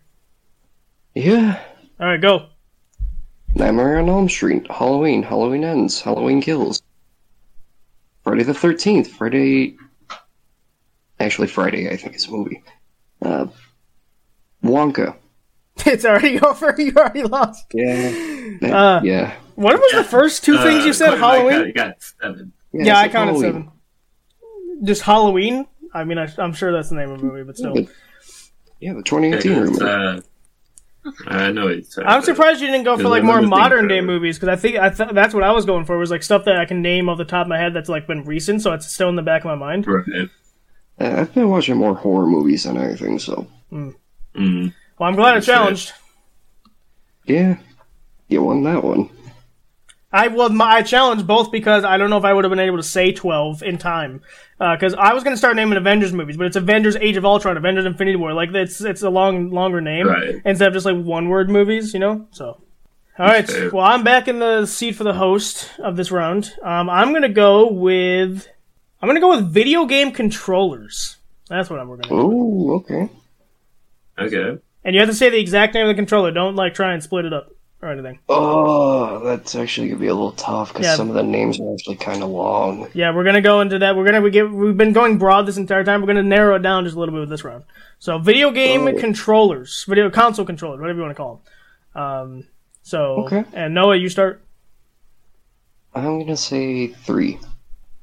Yeah. All right, go. Nightmare on Elm Street, Halloween, Halloween Ends, Halloween Kills, Friday the thirteenth, Friday... Actually, Friday, I think it's a movie. Uh, Wonka. It's already over. You already lost. Yeah. Uh, yeah. What was the first two things you said? Uh, Quentin, I Halloween. got- You got seven. Yeah, I it's counted Halloween. seven. Just Halloween. I mean, I, I'm sure that's the name of the movie, but still. But- yeah, the twenty eighteen It's, remake. uh, I know it's. Uh, I'm surprised you didn't go for Because like I more remember modern thinking- day movies because I think I th- that's what I was going for was like stuff that I can name off the top of my head that's like been recent, so it's still in the back of my mind. Right. Uh, I've been watching more horror movies than anything, so... Mm. Well, I'm glad I That's right. challenged. Yeah. You won that one. I well, my, I challenged both because I don't know if I would have been able to say twelve in time. Because I was going to start naming Avengers movies, but it's Avengers: Age of Ultron, Avengers: Infinity War. Like it's it's a long longer name Right. instead of just like one word movies, you know. So, all right. fair. Well, I'm back in the seat for the host of this round. Um, I'm going to go with I'm going to go with video game controllers. That's what I'm going to. Oh, okay. Okay. And you have to say the exact name of the controller. Don't like try and split it up or anything. Oh, that's actually going to be a little tough, because Yeah. some of the names are actually kind of long. Yeah, we're gonna go into that. We're gonna we get we've been going broad this entire time. We're gonna narrow it down just a little bit with this round. So, video game Oh. controllers, video console controllers, whatever you want to call them. Um, so, Okay. and Noah, you start. I'm going to say three.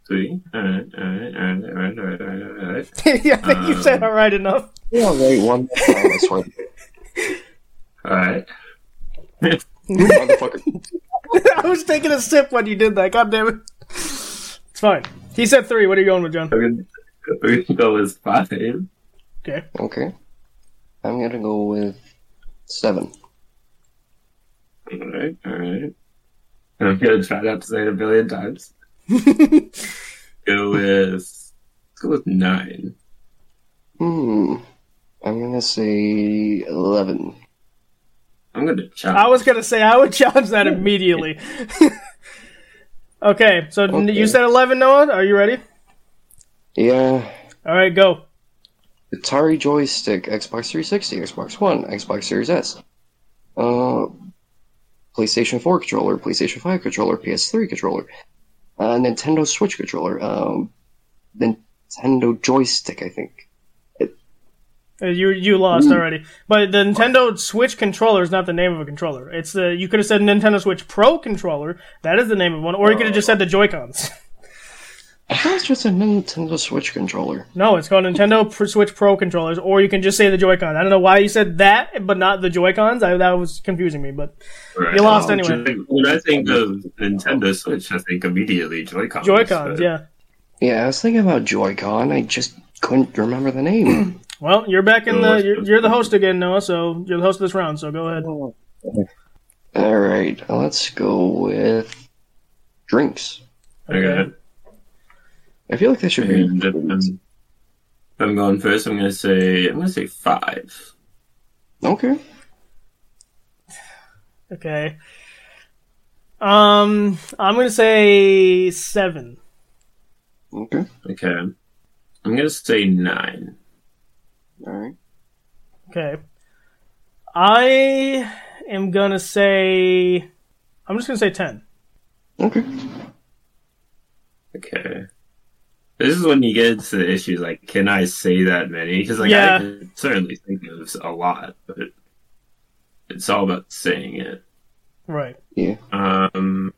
Three. Alright, alright, alright, alright, alright, alright, alright. Yeah, I think you said Um, all right enough. Yeah, right, one more time, I swear. Alright. Motherfucker. I was taking a sip when you did that. God damn it. It's fine. He said three. What are you going with, John? I'm gonna go with five. Okay. Okay. I'm gonna go with seven. Alright, alright. I'm gonna try not to say it a billion times. Go with let's go with nine. Hmm. I'm gonna say eleven. I'm gonna challenge. I was gonna say I would challenge that immediately. Okay, so Okay. you said eleven, Noah. Are you ready? Yeah. All right, go. Atari joystick, Xbox three sixty, Xbox One, Xbox Series S. Uh, PlayStation four controller, PlayStation five controller, P S three controller, uh, Nintendo Switch controller, um, Nintendo joystick, I think. Uh, You you lost already. But the Nintendo Switch controller is not the name of a controller. It's the you could have said Nintendo Switch Pro controller. That is the name of one, or you could have just said the Joy-Cons. I thought it's just a Nintendo Switch controller. No, it's called Nintendo Pro- Switch Pro controllers, or you can just say the Joy-Cons. I don't know why you said that, but not the Joy-Cons. I, that was confusing me, but Right. you lost Oh, anyway. When I think of Nintendo Switch, I think immediately Joy-Cons. Joy-Cons, but- yeah. Yeah, I was thinking about Joy-Con, I just couldn't remember the name. Well, you're back in Oh, the. that's You're, good. you're the host again, Noah. So you're the host of this round. So go ahead. Alright, let's go with drinks. Okay. I feel like they should be. And if I'm, if I'm going first, I'm gonna say I'm gonna say five. Okay. Okay. Um, I'm gonna say seven. Okay. Okay. I'm gonna say nine. Alright. Okay. I am gonna say. I'm just gonna say ten. Okay. Okay. This is when you get into the issues like, can I say that many? Because like Yeah. I can certainly think of a lot, but it's all about saying it. Right. Yeah. Um,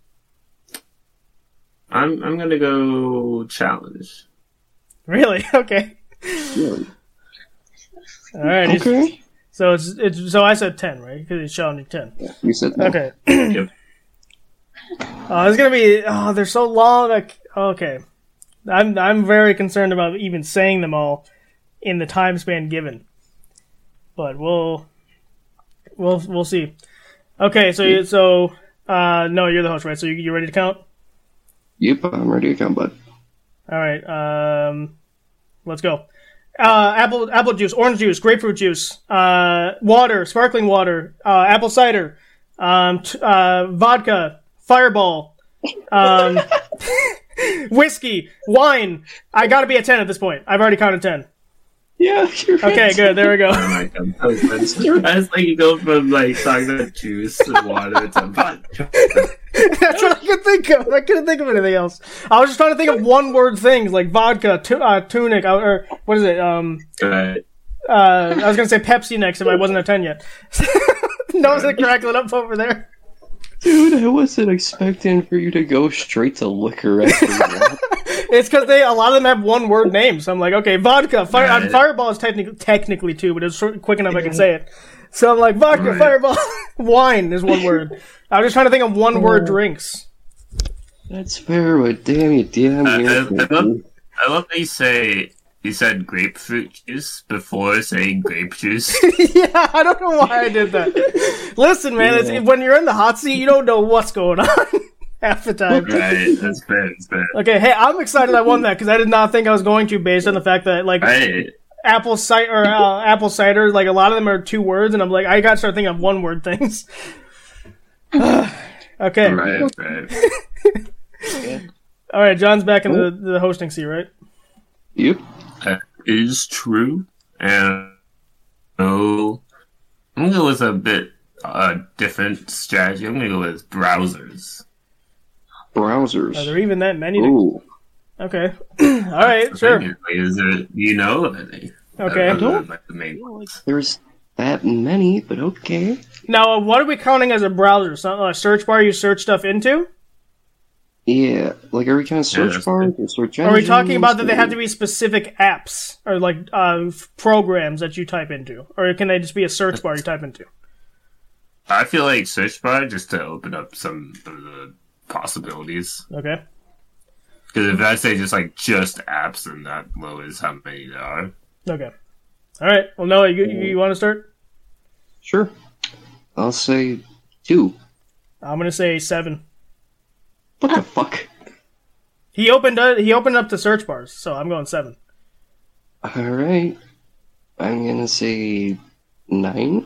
I'm I'm gonna go challenge. Really? Okay. Really? All right. it's- Okay. So it's it's so I said ten, right? Because it's challenging ten. You said that. Okay. Yep. Oh, it's gonna be. Oh, they're so long. Like, okay, I'm I'm very concerned about even saying them all in the time span given. But we'll we'll we'll see. Okay, so you, so uh, no, you're the host, right? So you you ready to count? Yep, I'm ready to come, bud. All right. Um, let's go. Uh, apple apple juice, orange juice, grapefruit juice, uh, water, sparkling water, uh, apple cider, um, t- uh, vodka, Fireball, um, whiskey, wine. I gotta be at ten at this point. I've already counted ten. Yeah, you're right. Okay, good. There we go. Oh my god. I was, I was like, you go from like talking about juice to water to vodka. That's what I could think of. I couldn't think of anything else. I was just trying to think of one word things like vodka, tu- uh, tunic, uh, or what is it? Um, Right. uh, I was gonna say Pepsi next if I wasn't at ten yet. Noah's like crackling up over there. Dude, I wasn't expecting for you to go straight to liquor after that. It's because they a lot of them have one word names. So I'm like, okay, vodka, fire, uh, Right. Fireball is technically technically two, but it's short, quick enough I can say it. So I'm like, vodka, Right. Fireball, wine is one word. I was just trying to think of one word drinks. That's fair, but damn you, damn I, I, I, you. love, I love that you say you said grapefruit juice before saying grape juice. Yeah, I don't know why I did that. Listen, man, Yeah. it's, when you're in the hot seat, you don't know what's going on half the time. Right. That's fair. That's fair. Okay, hey, I'm excited I won that because I did not think I was going to, based on the fact that like Right. apple cider or uh, apple cider, like a lot of them are two words, and I'm like, I got to start thinking of one word things. Okay, Right. Right. all right, John's back in the, the hosting seat, right? Yep. That is true. And so I'm gonna go with a bit uh, different strategy. I'm gonna go with browsers. Browsers. Are there even that many? To... Ooh. Okay, all right, The sure. thing is, like, is there, do you know of any? Okay. Other than, like, the main ones? There's that many, but okay. Now, uh, what are we counting as a browser? Some uh, search bar you search stuff into? Yeah, like are we kind of search Yeah, bars or search Are we talking about that they have engines, to be specific apps or like uh, f- programs that you type into, or can they just be a search bar you type into? I feel like search bar just to open up some of the possibilities. Okay. Because if I say just like just apps, then that lowers how many there are. Okay. All right. Well, Noah, you, you, you want to start? Sure. I'll say two. I'm gonna say seven. What the fuck? He opened uh, he opened up the search bars, so I'm going seven. Alright. I'm gonna say nine.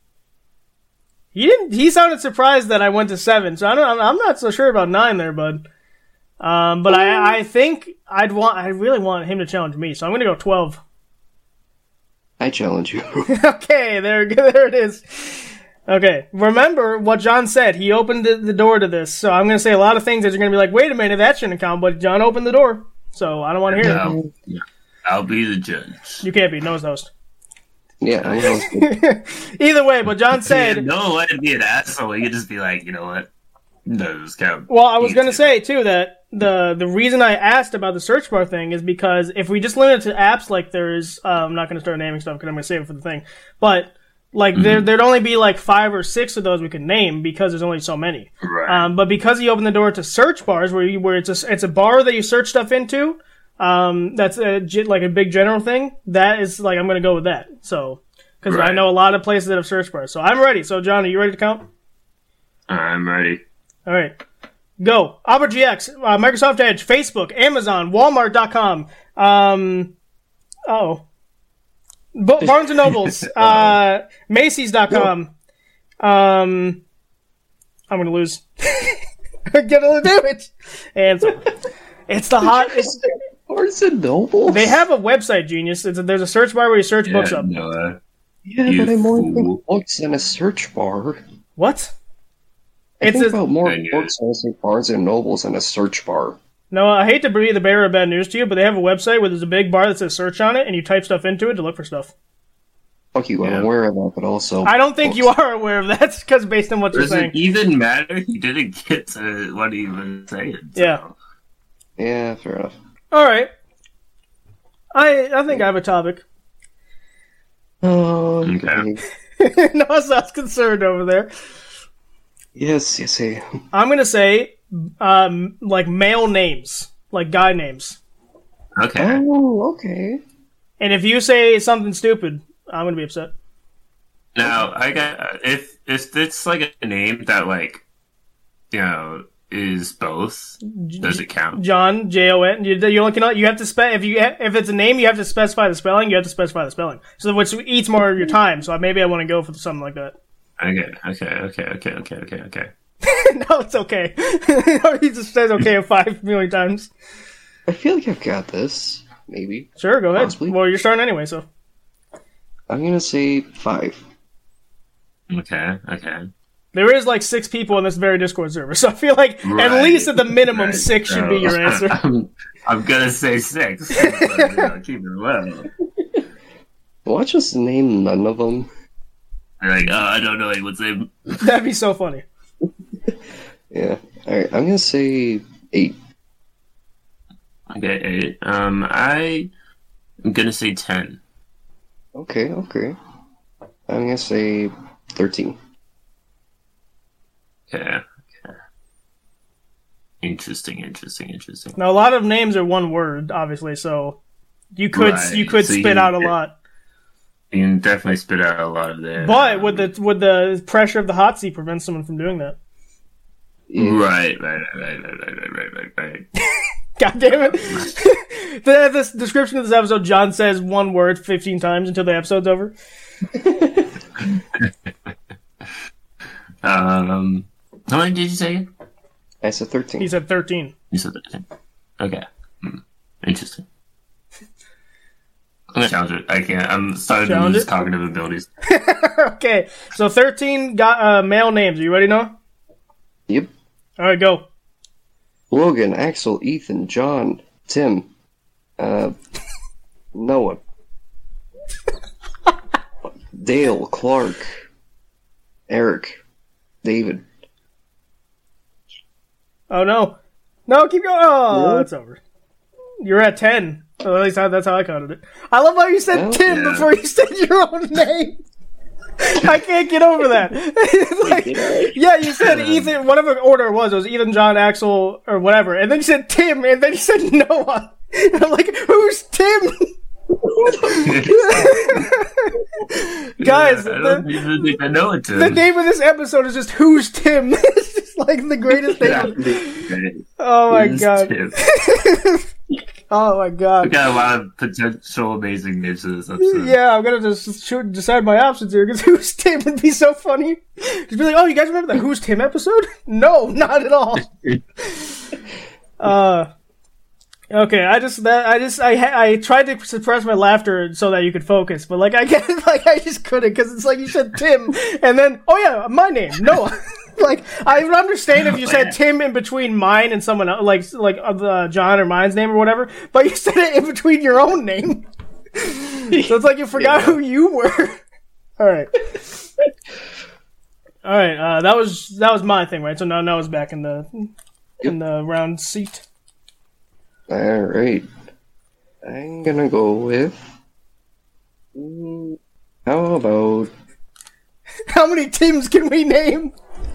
He didn't. He sounded surprised that I went to seven, so I don't. I'm not so sure about nine there, bud. Um, but I, I think I'd want. I really want him to challenge me, so I'm gonna go twelve. I challenge you. Okay, there, there it is. Okay, remember what John said. He opened the, the door to this, so I'm gonna say a lot of things that you're gonna be like, "Wait a minute, that shouldn't count." But John opened the door, so I don't want to hear it. No, I'll be the judge. You can't be nose host. Yeah, I'm gonna Either way, but John Yeah, said. no one to be an asshole. You could just be like, you know what? No, this count. Well, I was You going to too. say, too, that the the reason I asked about the search bar thing is because if we just limit it to apps, like there's, uh, I'm not going to start naming stuff because I'm going to save it for the thing, but like there, there'd only be like five or six of those we could name because there's only so many. Right. Um, but because he opened the door to search bars, where you, where it's a, it's a bar that you search stuff into, um, that's a, ge- like a big general thing, that is like, I'm going to go with that. So, because I Right. know a lot of places that have search bars. So I'm ready. So, John, are you ready to count? I'm ready. All right. Go. Auber G X, uh, Microsoft Edge, Facebook, Amazon, Walmart dot com. Um, oh. B- Barnes and Nobles, uh, Macy's dot com. Um, I'm going to lose. Get to do it. And so, it's the hot. It's, Barnes and Noble? they have a website, genius. It's a, there's a search bar where you search books Yeah, up. Noah. Yeah, You but I'm more fool. thinking books than a search bar. What? I It's think a- about more I knew books than I think Barnes and Nobles than a search bar. No, I hate to be the bearer of bad news to you, but they have a website where there's a big bar that says search on it, and you type stuff into it to look for stuff. Fuck you, Yeah. I'm aware of that, but also... I don't think you books. are aware of that, because based on what you're Does saying. it even matter? He didn't get to what he was saying. So. Yeah. Yeah, fair enough. All right. I I think I have a topic. Um, Okay. No, I was concerned over there. Yes, yes, hey. I'm gonna say, um, like male names, like guy names. Okay. Oh, okay. And if you say something stupid, I'm gonna be upset. Now, I got if if it's like a name that like you know is both, does it count? John J O N. You, you only can you have to spell if you if it's a name, you have to specify the spelling. You have to specify the spelling. So which eats more of your time. So maybe I want to go for something like that. Okay, okay, okay, okay, okay, okay, okay. No, it's okay. He just says okay five million times. I feel like I've got this. Maybe. Sure, go ahead. Possibly. Well, you're starting anyway, so. I'm gonna say five. Okay, okay. There is like six people in this very Discord server, so I feel like at Right, least at the minimum right. six should be So, your answer. I'm, I'm gonna say six. But, you know, keep it low. Watch us name none of them. Like, oh, I don't know anyone's name. That'd be so funny. Yeah. Alright, I'm gonna say eight. Okay, eight. Um, I am gonna say ten. Okay, okay. I'm gonna say thirteen. Okay. Okay. Interesting. Interesting. Interesting. Now a lot of names are one word, obviously, so you could Right, you could so you spit can out a get- lot. You can definitely spit out a lot of that. But would the would the pressure of the hot seat prevent someone from doing that? Yeah. Right, right, right, right, right, right, right, right, right. God damn it! the this description of this episode, John says one word fifteen times until the episode's over. Um, how many did you say? I said thirteen. He said thirteen. You said thirteen. Okay. Hmm. Interesting. I'm gonna challenge it. I can't. I'm starting Challenge to lose it? cognitive abilities. Okay, so thirteen got uh, male names. Are you ready now? Yep. All right, go. Logan, Axel, Ethan, John, Tim, uh, Noah, Dale, Clark, Eric, David. Oh no. No, keep going. Oh, Yeah. it's over. You're at ten. Well, at least I, that's how I counted it. I love how you said Well, Tim yeah. before you said your own name. I can't get over that. It's like, yeah, you said Ethan, whatever order it was, it was Ethan, John, Axel, or whatever. And then you said Tim, and then you said Noah. And I'm like, who's Tim? Guys, I don't the, even think I know it. Tim. the name of this episode is just Who's Tim? It's just like the greatest thing. Oh my Who's god. Tim? Oh my We god. got a lot of potential amazing names for this episode. Yeah, I'm gonna just shoot, decide my options here, because Who's Tim would be so funny. Just be like, oh, you guys remember that Who's Tim episode? No, not at all. Uh, okay, I just, that, I just, I, ha- I tried to suppress my laughter so that you could focus, but like, I get, like, I just couldn't, because it's like you said Tim, and then, oh yeah, my name, Noah. Like, I would understand if you said Tim in between mine and someone else, like, like uh, John or mine's name or whatever, but you said it in between your own name. So it's like you forgot Yeah. who you were. All right. All right. Uh, that was that was my thing, right? So now Noah's back in the in the round seat. Alright. I'm gonna go with. mm, How about. How many Tims can we name?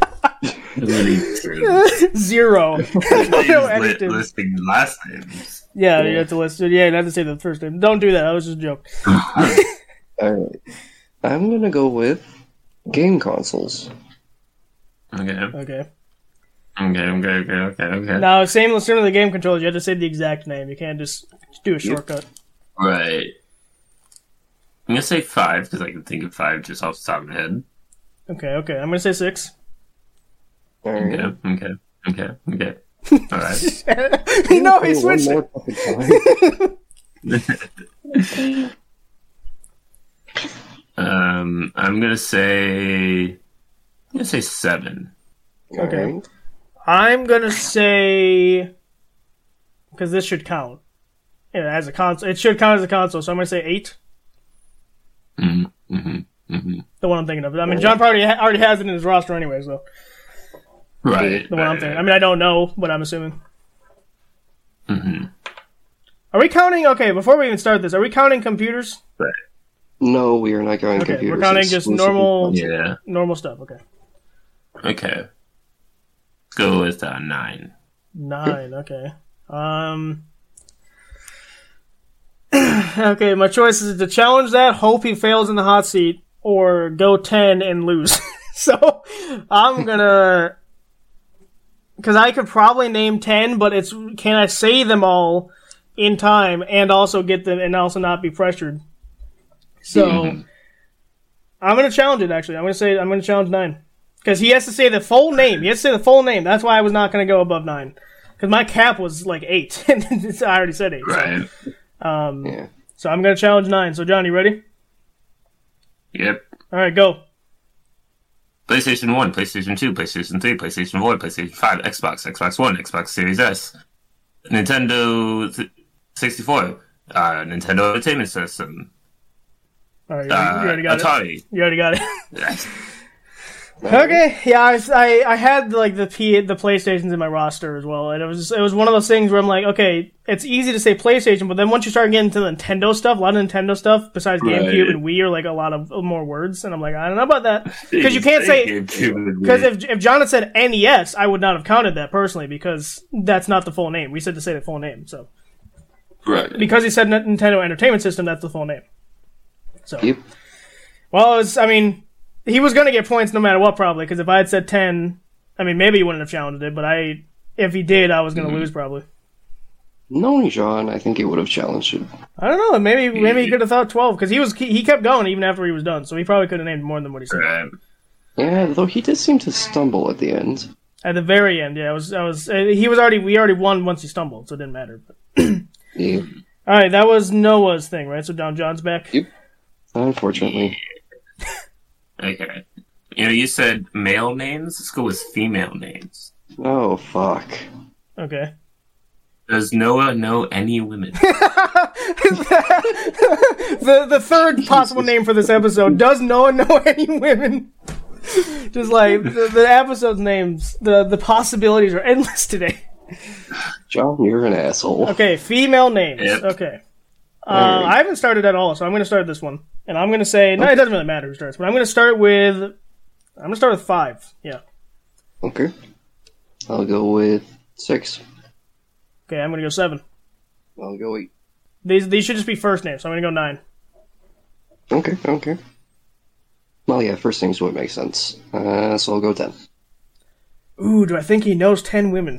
Zero. I don't know any Li- Tims. listing last names. Yeah, you have to list it. Yeah, you have to say the first name. Don't do that. That was just a joke. Alright. I'm gonna go with. Game consoles. Okay. Okay. Okay, okay, okay, okay, okay. Now, same with the game controllers. You have to say the exact name. You can't just do a shortcut. Right. I'm gonna say five, because I can think of five just off the top of my head. Okay, okay. I'm gonna say six. Alright. Okay, okay, okay, okay. Alright. No, he One switched more it. fucking time. um, I'm gonna say... I'm gonna say seven. Okay. Alright. I'm gonna say, because this should count. Yeah, as a console, it should count as a console. So I'm gonna say eight. Mm-hmm, mm-hmm, mm-hmm. The one I'm thinking of. I mean, John probably ha- already has it in his roster anyway. So Right. the one I'm thinking. I mean, I don't know, but I'm assuming. Mm-hmm. Are we counting? Okay, before we even start this, are we counting computers? Right. No, we are not going Okay, computers. we're counting just exclusively normal- consoles. Yeah. Normal stuff. Okay, Okay. Let's go with uh, nine. nine. Okay. Um. Okay, my choice is to challenge that, hope he fails in the hot seat, or go ten and lose. So I'm gonna, because I could probably name ten, but it's can I say them all in time and also get them and also not be pressured. So Mhm. I'm gonna challenge it. Actually, I'm gonna say I'm gonna challenge nine because he has to say the full name. He has to say the full name. That's why I was not gonna go above nine because my cap was like eight, and I already said eight. so- Right. Um, Yeah. So I'm gonna challenge nine. So John, you ready? Yep. All right, go. PlayStation one, PlayStation two, PlayStation three, PlayStation four, PlayStation five, Xbox, Xbox One, Xbox Series S, Nintendo th- sixty-four, uh, Nintendo Entertainment System, All right, you, uh, you already got it. Atari. You already got it. Okay, yeah, I, I, I had like the P the PlayStations in my roster as well, and it was it was one of those things where I'm like, okay, it's easy to say PlayStation, but then once you start getting into the Nintendo stuff, a lot of Nintendo stuff besides Right. GameCube and Wii are like a lot of more words, and I'm like, I don't know about that because you can't say GameCube. because if if John had said N E S, I would not have counted that personally because that's not the full name. We said to say the full name, so Right. because he said N- Nintendo Entertainment System, that's the full name. So Yep. well, it's I mean. He was going to get points no matter what, probably, because if I had said ten, I mean, maybe he wouldn't have challenged it, but I, if he did, I was going to Mm-hmm. lose, probably. Knowing John, I think he would have challenged it. I don't know, maybe maybe he could have thought twelve, because he was he kept going even after he was done, so he probably could have named more than what he said. Right. Yeah, though he did seem to stumble at the end. At the very end, yeah, I was, I was, uh, he was already, we already won once he stumbled, so it didn't matter. But. Yeah. Alright, that was Noah's thing, right? So Don John's back? Yep. Unfortunately. Okay. You know, you said male names. Let's go with female names. Oh, fuck. Okay. Does Noah know any women? the the third possible name for this episode. Does Noah know any women? Just like the, the episode's names, the the possibilities are endless today. John, you're an asshole. Okay, female names. Yep. Okay. Uh, Alright. I haven't started at all, so I'm going to start this one. And I'm going to say, no, it doesn't really matter who starts, but I'm going to start with, I'm going to start with five. Yeah. Okay. I'll go with six. Okay, I'm going to go seven. I'll go eight. These these should just be first names, so I'm going to go nine. Okay, okay. Well, yeah, first things would make sense. Uh, so I'll go ten. Ooh, do I think he knows ten women?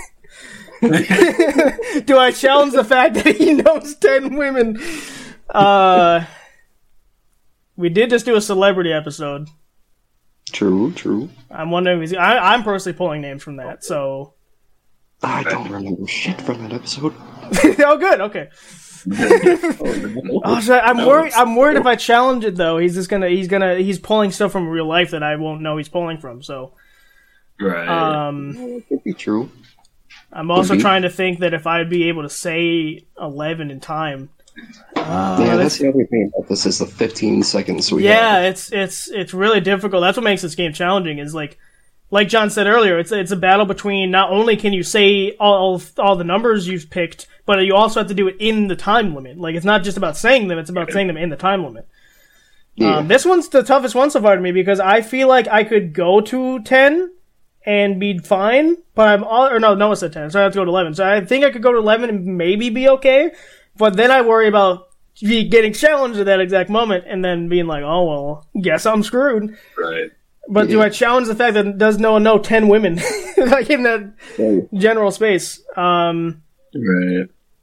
Do I challenge the fact that he knows ten women? Uh, we did just do a celebrity episode. True, true. I'm wondering if he's, I, I'm personally pulling names from that, so. I don't remember shit from that episode. Oh, good. Okay. Oh, so I'm worried. I'm worried if I challenge it though. He's just gonna. He's gonna. He's pulling stuff from real life that I won't know he's pulling from. So. Right. Um, It could be true. I'm also be. trying to think that if I'd be able to say eleven in time. Uh, yeah, that's the other thing about this is the fifteen seconds we Yeah, have. it's it's it's really difficult. That's what makes this game challenging. Is like, like John said earlier, it's it's a battle between not only can you say all all the numbers you've picked, but you also have to do it in the time limit. Like it's not just about saying them; it's about saying them in the time limit. Yeah. Um, this one's the toughest one so far to me because I feel like I could go to ten and be fine, but I'm all or no, Noah said ten, so I have to go to eleven. So I think I could go to eleven and maybe be okay, but then I worry about getting challenged at that exact moment and then being like, oh well, guess I'm screwed. Right. But do I challenge the fact that does Noah know ten women like in that Yeah. general space? Um, Right.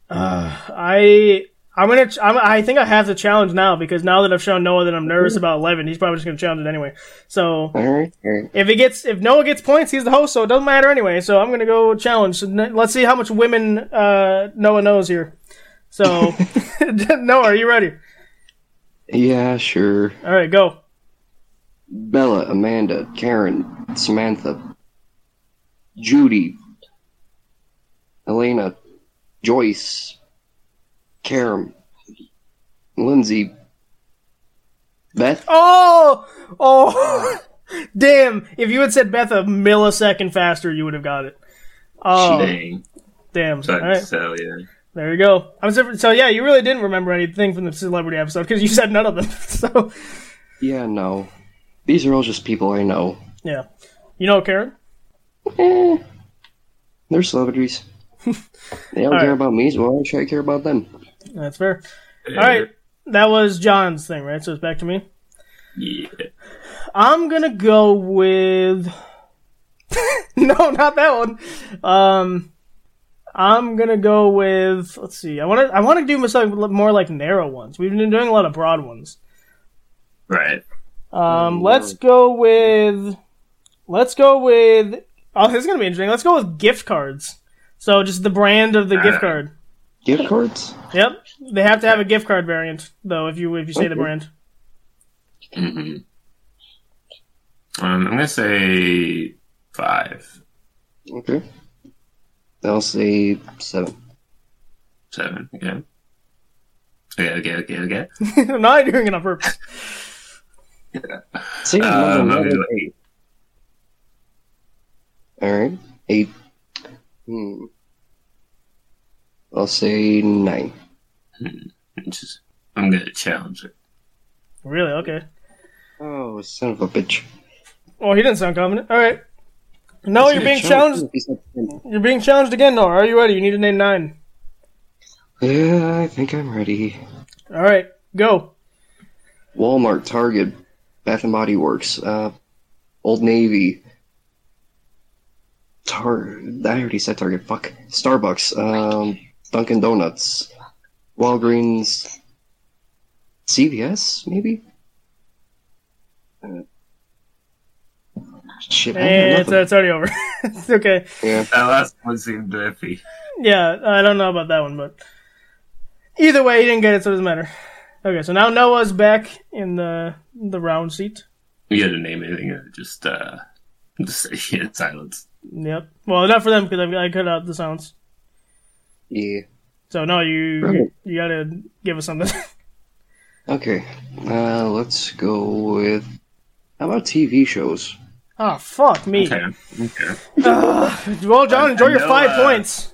I I'm gonna I'm, I think I have to challenge now because now that I've shown Noah that I'm nervous about eleven, he's probably just gonna challenge it anyway. So Alright, alright. if he gets if Noah gets points, he's the host, so it doesn't matter anyway. So I'm gonna go challenge. So n- let's see how much women uh, Noah knows here. So Noah, are you ready? Yeah, sure. All right, go. Bella, Amanda, Karen, Samantha, Judy, Elena, Joyce, Karen, Lindsay, Beth. Oh, oh, damn! If you had said Beth a millisecond faster, you would have got it. Oh, Dang. damn! So, All right, so yeah. there you go. I'm so, so yeah. You really didn't remember anything from the celebrity episode because you said none of them. So Yeah, no. These are all just people I know. yeah, you know Karen. Eh, they're celebrities. They don't All care right. about me, so why should I care about them? That's fair. All right, that was John's thing, right? So it's back to me. Yeah. I'm gonna go with no, not that one. Um, I'm gonna go with let's see. I want to I want to do something more like narrow ones. We've been doing a lot of broad ones. Right. Um, let's go with let's go with oh, this is gonna be interesting. Let's go with gift cards. So just the brand of the gift card. Gift cards? Yep, they have to have a gift card variant though. If you if you say the Okay. brand. hmm Um, I'm gonna say five, Okay. I'll say seven. seven. Okay. Okay. Okay. Okay. Okay. Now you're doing it on purpose. Say Um, another I'll number do it. eight. Alright. Eight. Hmm. I'll say nine. Just, I'm gonna challenge it. Really? Okay. Oh, son of a bitch. Well, he didn't sound confident. All right. No, you're being challenged. You're being challenged again. No, are you ready? You need to name nine. Yeah, I think I'm ready. All right, go. Walmart, Target, Bath and Body Works, uh, Old Navy, Tar. I already said Target. Fuck. Starbucks, um, Dunkin' Donuts, Walgreens, C V S, maybe. Uh, shit, I got And it's, nothing. it's already over. It's okay. Yeah. That last one seemed iffy. Yeah, I don't know about that one, but either way, he didn't get it, so it doesn't matter. Okay, so now Noah's back in the the round seat. You gotta name anything or just uh, just say it in silence. Yep. Well, not for them because I, I cut out the sounds. Yeah. So no, you Right. you gotta give us something. Okay. Uh, let's go with. How about T V shows? Oh, fuck me. Okay. Okay. Uh, well, John, enjoy I your know, five uh, points.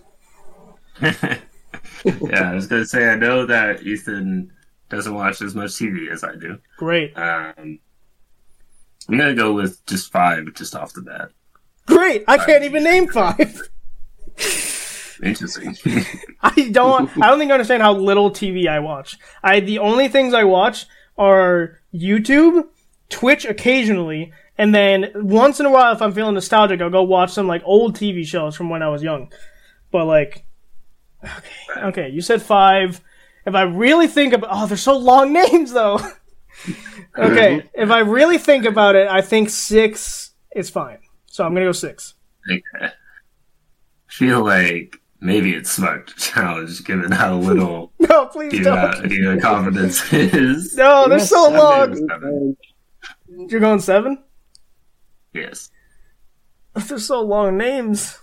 Yeah, I was gonna say I know that Ethan doesn't watch as much T V as I do. Great. Um, I'm gonna go with just five, just off the bat. Great. I can't even name five. Interesting. I don't. I don't think you understand how little T V I watch. I the only things I watch are YouTube, Twitch occasionally, and then once in a while, if I'm feeling nostalgic, I'll go watch some like old T V shows from when I was young. But like, okay, okay, you said five. If I really think about, oh, they're so long names though. Okay, if I really think about it, I think six is fine. So I'm gonna go six. Okay. I feel like maybe it's smart to challenge, given how little No, please your, don't. uh, your confidence is. No, they're so Seven. long. Seven. You're going seven? Yes. They're so long names.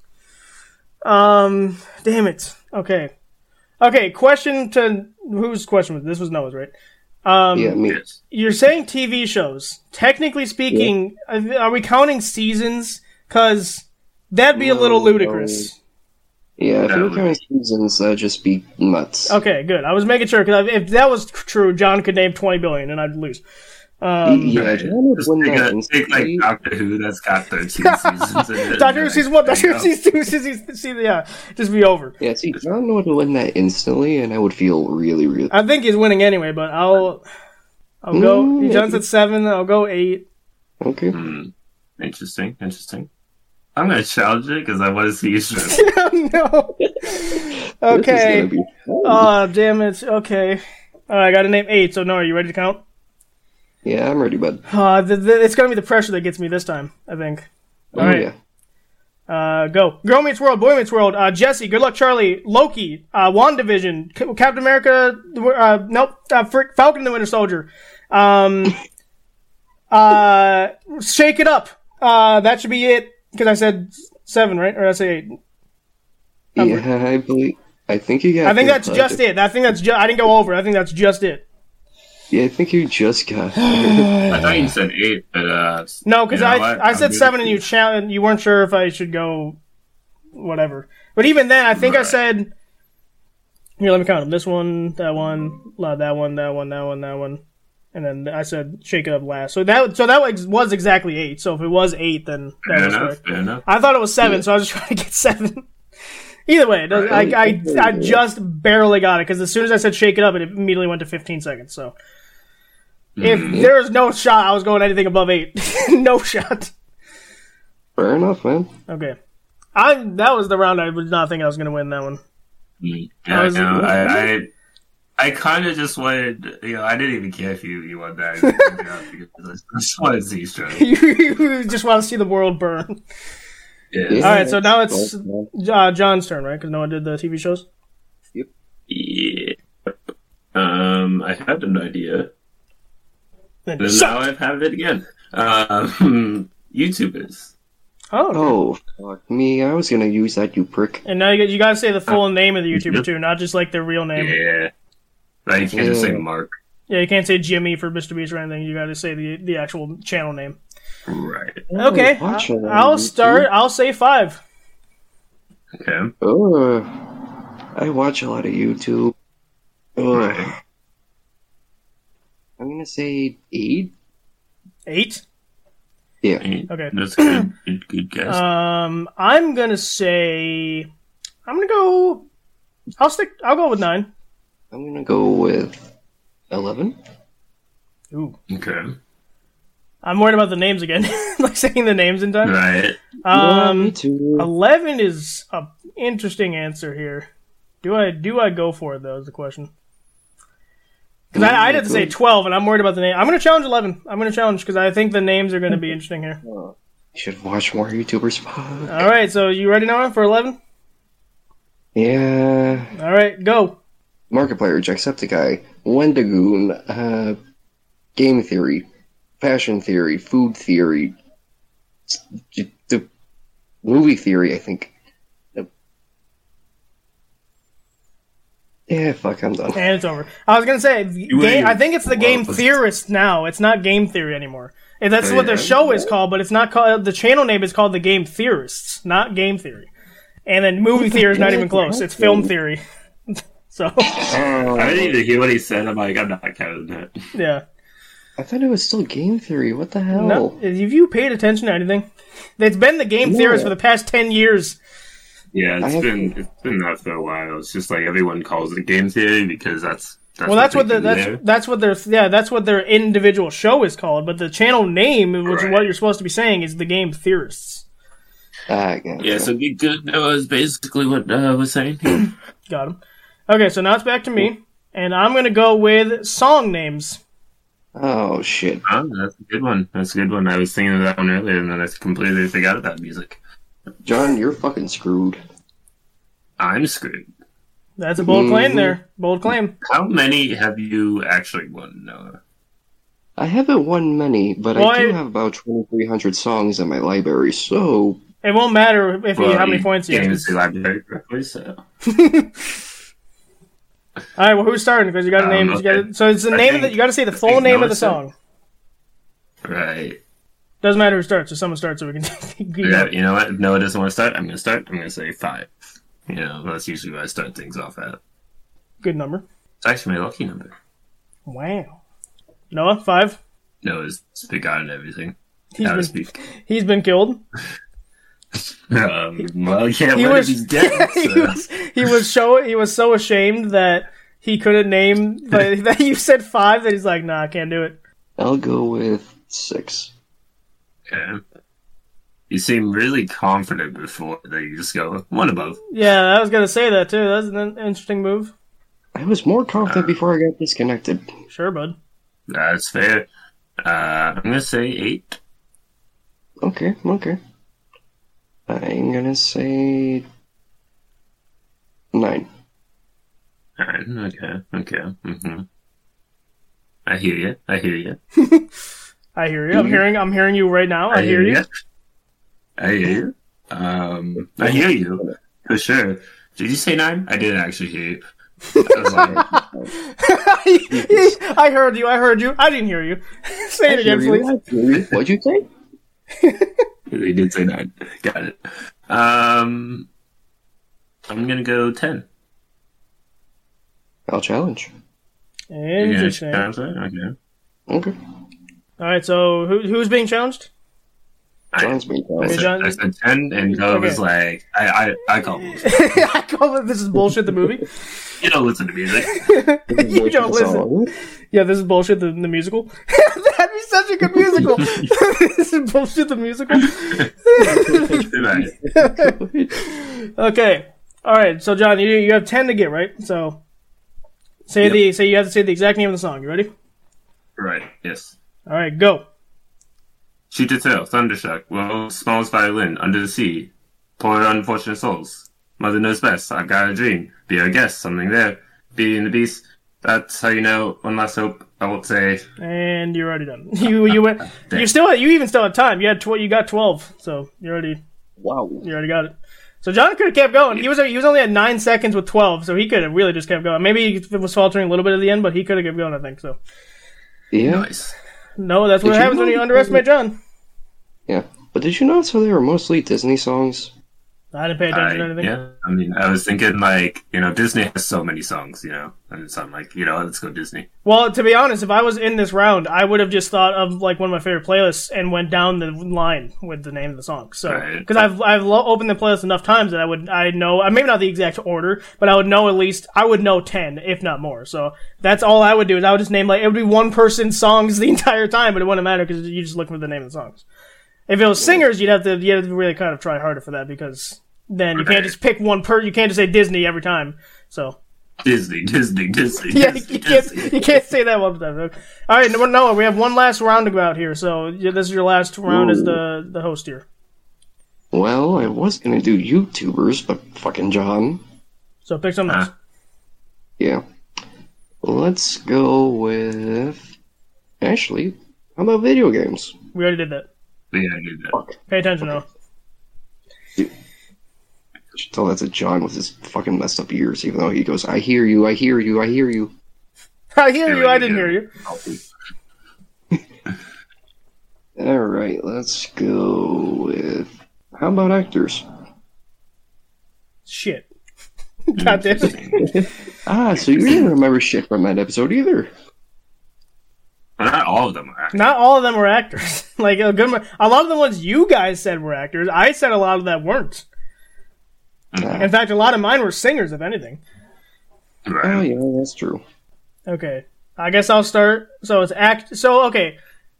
Um, damn it. Okay. Okay, question to, whose question was this? was Noah's, right? Um, Yeah, me. Yes. You're saying T V shows. Technically speaking, are we counting seasons? Because that'd be a little No, ludicrous. Yeah, if That you're would counting seasons, that'd just be nuts. Okay, good. I was making sure, because if that was true, John could name twenty billion and I'd lose. Um, Yeah, Right. John would Just win take, that a, take like instantly. Doctor Who that's got thirteen seasons in it. Doctor Who Like, season one, there Doctor you Who go. season two, season season, yeah, just be over. Yeah, see, John would win that instantly, and I would feel really, really... I think he's winning anyway, but I'll, I'll go. Mm, John said seven. I'll go eight. Okay. Hmm. Interesting. Interesting. I'm gonna challenge it because I want to see you struggle. No. This is Okay. gonna be fun. Oh, damn it. Okay. All right, I got to name eight. So, no, are you ready to count? Yeah, I'm ready, bud. Uh, the, the, it's going to be the pressure that gets me this time, I think. All Oh, right. yeah. Uh, go. Girl Meets World, Boy Meets World, uh, Jesse, Good Luck Charlie, Loki, uh, WandaVision, C- Captain America, uh, nope, uh, Frick, Falcon and the Winter Soldier, um, uh, Shake It Up. Uh, that should be it, because I said seven, right? Or did I say eight? Um, Yeah, I believe... I think you got... I think it, that's bud. just it. I think that's just, I didn't go over. I think that's just it. Yeah, I think you just got... I thought you said eight, but uh. No, because you know I what? I I'm said good seven with and you cha- you weren't sure if I should go whatever. But even then, I think I Right. said here. Let me count them. This one, that one, uh, that one, that one, that one, that one, and then I said shake it up last. So that so that was was exactly eight. So if it was eight, then that Fair was enough. correct. Fair enough. I thought it was seven, Yeah. so I was just trying to get seven. Either way, it doesn't, Right. I, I I just barely got it because as soon as I said shake it up, it immediately went to fifteen seconds. So. If Mhm. there was no shot, I was going anything above eight. No shot. Fair enough, man. Okay. I that was the round I was not thinking I was going to win that one. Mm. I Yeah, was- no, I, I, I kind of just wanted, you know, I didn't even care if you, you won that. Because I just wanted to see you struggle. You just want to see the world burn. Yeah. Yeah. All right, so now it's Well, uh, John's turn, right? Because Noah did the T V shows. Yeah. Um, I had an idea, Then but suck. now I have it again. Um, YouTubers. Oh, okay. Oh, fuck me. I was gonna use that, you prick. And now you, you got to say the full name of the YouTuber too, not just like their real name. Yeah, Yeah. Like, you can't just say Yeah. Mark. you can't say Jimmy for Mister Beast or anything. You got to say the the actual channel name. Right. Okay, Oh, watch I- it on I'll YouTube. start. I'll say five. Okay. Ugh. I watch a lot of YouTube. Ugh. Right. I'm gonna say eight. Eight. Yeah. Okay. That's good. Good, good guess. Um, I'm gonna say, I'm gonna go. I'll stick. I'll go with nine. I'm gonna go with eleven. Ooh, okay. I'm worried about the names again, like saying the names in time. Right. Yeah, me Um, too. eleven is a interesting answer here. Do I do I go for it though? Is the question. Because I, I did to say twelve, and I'm worried about the name. I'm gonna challenge eleven. I'm gonna challenge because I think the names are gonna be interesting here. You should watch more YouTubers. Fuck. All right, so you ready now for eleven? Yeah. All right, go. Markiplier, Jacksepticeye, Wendigoon, uh, Game Theory, Fashion Theory, Food Theory, s- j- the Movie Theory, I think. Uh, Yeah, fuck, I'm done. And it's over. I was gonna say, You game, ain't- I think it's the game well, theorist now. It's not game theory anymore. And that's Oh, what their yeah? show is called, but it's not called. The channel name is called The Game Theorists, not Game Theory. And then movie theory is not even close. It's film theory. So I didn't even hear what he said. I'm like, I'm not counting that. yeah. I thought it was still game theory. What the hell? No, have you paid attention to anything? It's been the Game No. Theorists for the past ten years. Yeah, I it's have- been it's been that for a while. It's just like everyone calls it game theory because that's, that's Well, that's what they the do that's there. that's what their yeah that's what their individual show is called. But the channel name, which is Right. what you're supposed to be saying, is The Game Theorists. Ah, gotcha. Yeah, so Be Good Noah is basically what uh, was saying here. Got him. Okay, so now it's back to me, and I'm gonna go with song names. Oh shit. Oh, that's a good one. That's a good one. I was thinking of that one earlier, and then I completely forgot about music. John, you're fucking screwed. I'm screwed. That's a bold claim Mhm. there. Bold claim. How many have you actually won, Noah? I haven't won many, but Well, I do I- have about twenty-three hundred songs in my library, so... It won't matter if you Well, how many you points you can't have. even say library correctly, so. All right, well, who's starting? Because you got to Um, name. You okay. gotta, so it's the I name of the. think- You got to say the I full think name Noah of the said- song. Right. Doesn't matter who starts. If someone starts, so we can. you Yeah, know. you know what? If Noah doesn't want to start, I'm going to start. I'm going to say five. You know, that's usually what I start things off at. Good number. It's actually my lucky number. Wow. Noah, five. Noah's forgotten everything. He's How to been speak. he's been killed. Um, well, yeah, He what was if he's dead? he So- was he was so he was so ashamed that he couldn't name like, that you said five that he's like, nah, I can't do it. I'll go with six. Yeah. You seem really confident before that you just go one above. Yeah, I was gonna say that too. That's an interesting move. I was more confident before I got disconnected. Sure, bud. That's fair. Uh, I'm gonna say eight. Okay, okay. I'm gonna say... nine. Alright, okay, okay. Mm-hmm. I hear you. I hear you. I hear you. I'm hearing. I'm hearing you right now. I, hear you. I hear you. Um, I hear you for sure. Did you say nine? I didn't actually hear you. I was like, I heard you. I heard you. I didn't hear you. Say it I hear again, you, please. I hear you. What'd you say? they did say nine. Got it. Um, I'm gonna go ten. I'll challenge. Interesting. Yeah, okay. Okay. All right. So who, who's being challenged? John's being I challenged. said, John- I said ten, and Noah was Okay. like, I, I, I call bullshit. I call it. This is bullshit. The movie. You don't listen to music. You don't listen. Yeah, this is bullshit. The, the musical. That'd be such a good musical. This is bullshit. The musical. Right. Okay. All right. So John, you you have ten to get right. So say Yep. the say you have to say the exact name of the song. You ready? Right, yes. All right. Go. Shoot to tail, thundershock, world's smallest violin, under the sea. Poor unfortunate souls. Mother knows best, I've got a dream. Be our guest, something there. Beauty and the Beast. That's how you know. One last hope. I won't say. And you're already done. You you went. You still you even still had time. You had tw- you got twelve. So you already Wow. you already got it. So John could have kept going. He was he was only at nine seconds with twelve, so he could have really just kept going. Maybe it was faltering a little bit at the end, but he could have kept going. I think so. Yeah. Nice. No, that's what Did you happens when know- you underestimate John. Yeah. But did you notice how they were mostly Disney songs? I didn't pay attention to I, anything. yeah, I mean, I was thinking, like, you know, Disney has so many songs, you know, and so I'm like, you know, let's go Disney. Well, to be honest, if I was in this round, I would have just thought of like one of my favorite playlists and went down the line with the name of the song. So, Right. because I've I've lo- opened the playlist enough times that I would I know uh, maybe not the exact order, but I would know at least I would know ten if not more. So that's all I would do is I would just name like it would be one person's songs the entire time, but it wouldn't matter because you just looking for the name of the songs. If it was singers, you'd have to you have to really kind of try harder for that because then you can't Right. just pick one per. You can't just say Disney every time. So. Disney, Disney, Disney. Yeah, Disney, you can't Disney. you can't say that one time. Okay. All right, no, no, we have one last roundabout here. So yeah, this is your last round as the the host here. Well, I was gonna do YouTubers, but fucking John. So pick something else. Huh. Yeah. Let's go with... Actually, how about video games? We already did that. Yeah, I did that. Fuck. Pay attention now. I should tell that to John with his fucking messed up ears, even though he goes, I hear you, I hear you, I hear you. I hear you. Yeah, I you didn't did. hear you. Alright, let's go with... How about actors? Shit. God damn it. Ah, so you didn't remember shit from that episode either. Not all of them are actors. Not all of them were actors. Like a good, mo- a lot of the ones you guys said were actors. I said a lot of that weren't. Ah. In fact, a lot of mine were singers, if anything. Right. Oh, yeah, that's true. Okay, I guess I'll start. So it's act. So okay,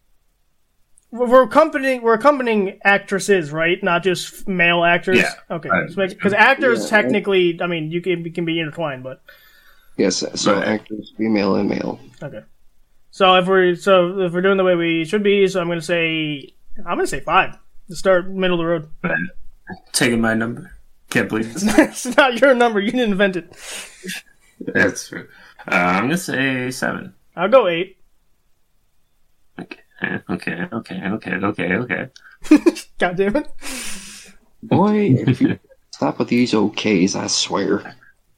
we're accompanying we're accompanying actresses, right? Not just male actors. Yeah. Okay, Right. because actors Yeah. technically, I mean, you can can be intertwined, but Yes, so Right. actors, female and male. okay. So if we're so if we're doing the way we should be, so I'm gonna say I'm gonna say five. To start middle of the road. Right. Taking my number. Can't believe this. It's not your number. You didn't invent it. That's true. Uh, I'm gonna say seven. I'll go eight. Okay, okay, okay, okay, okay, okay. God damn it. Boy, if you stop with these okays, I swear.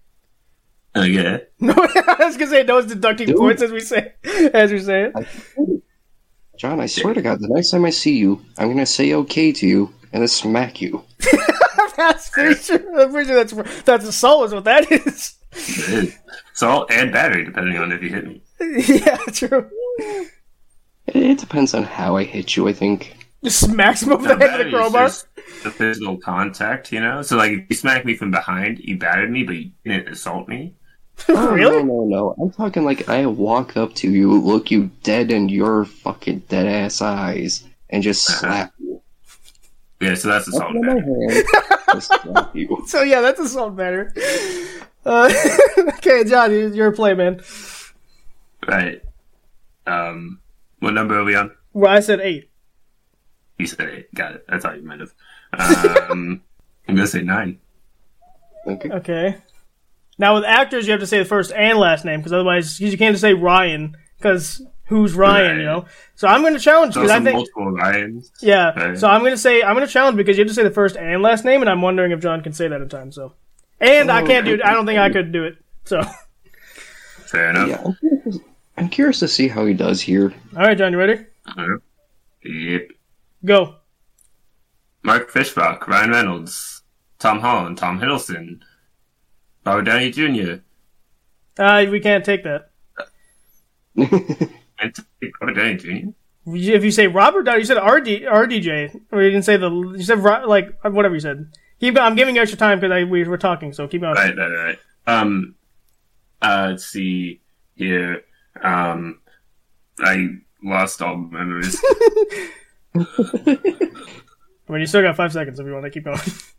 Okay. No, I was gonna say no one's deducting Dude. points as we say as we say it. John, I swear to God, the next time I see you, I'm gonna say okay to you and then smack you. That's pretty sure. I'm pretty sure that's that's assault is what that is. It is. Salt and battery, depending on if you hit me. Yeah, true. It, it depends on how I hit you, I think. Just smacks him over the head with battery the is crowbar. just the physical contact, you know? So, like, if you smack me from behind, you battered me, but you didn't assault me. Oh, Really? No, no, no. I'm talking like I walk up to you, look you dead in your fucking dead ass eyes, and just slap you. Yeah, so that's assault Open and my battery. hand, just slap you. So yeah, that's assault better. Uh, okay, John, you- you're a play man. Right. Um, what number are we on? Well, I said eight. You said eight. Got it. I thought you might have. Um, I'm gonna say nine. Okay. Okay. Now with actors, you have to say the first and last name because otherwise you can't just say Ryan because who's Ryan, Right. you know? So I'm going to challenge There's because I also think multiple Ryans. yeah. Right. So I'm going to say I'm going to challenge because you have to say the first and last name, and I'm wondering if John can say that in time. So, and I Oh, can't do. I don't think I could do it. So, all Fair enough. Yeah, I'm curious, I'm curious to see how he does here. right, John, you ready? Uh, Yep. Go. Mark Fishbach, Ryan Reynolds, Tom Holland, Tom Hiddleston, Robert Downey Junior Uh, we can't take that. And Robert Downey Junior If you say Robert Downey, you said R D R D J, or you didn't say the. You said Ro- like whatever you said. Keep. I'm giving you extra time because we were talking, so keep going. Right, right, right. Um, uh, let's see here. Um, I lost all memories. I mean, you still got five seconds if you want to keep going.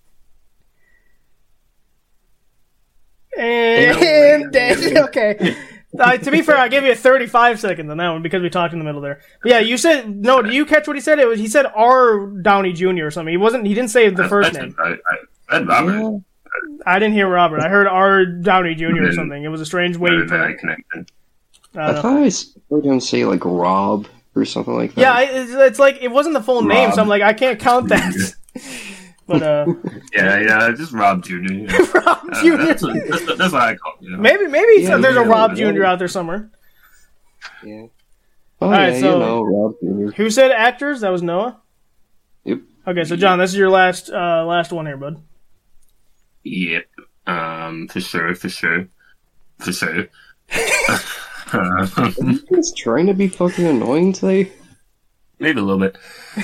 And dead. Okay. Uh, to be fair, I gave you thirty-five seconds on that one because we talked in the middle there. But yeah, you said no. Do you catch what he said? It was he said R Downey Junior or something. He wasn't. He didn't say the first I, name. I, I, I said Robert. Yeah. I didn't hear Robert. I heard R Downey Junior or something. It was a strange way you Better put than I it. connected. I I don't know. thought I s- heard him say like Rob or something like that. Yeah, I, it's, it's like it wasn't the full name, so I'm like I can't count that. But uh, Yeah, yeah, just Rob Junior Yeah. Rob Uh, Junior That's, what, that's, what- that's what I call it. You know? Maybe maybe Yeah, there's a yeah, Rob yeah. Junior out there somewhere. Yeah. Oh Alright, yeah, so- you know, Rob Junior Who said actors? That was Noah. Yep. Okay, so John, this is your last uh, last one here, bud. Yep. Um, for sure, for sure, for sure. Uh, He's trying to be fucking annoying today. maybe a little bit.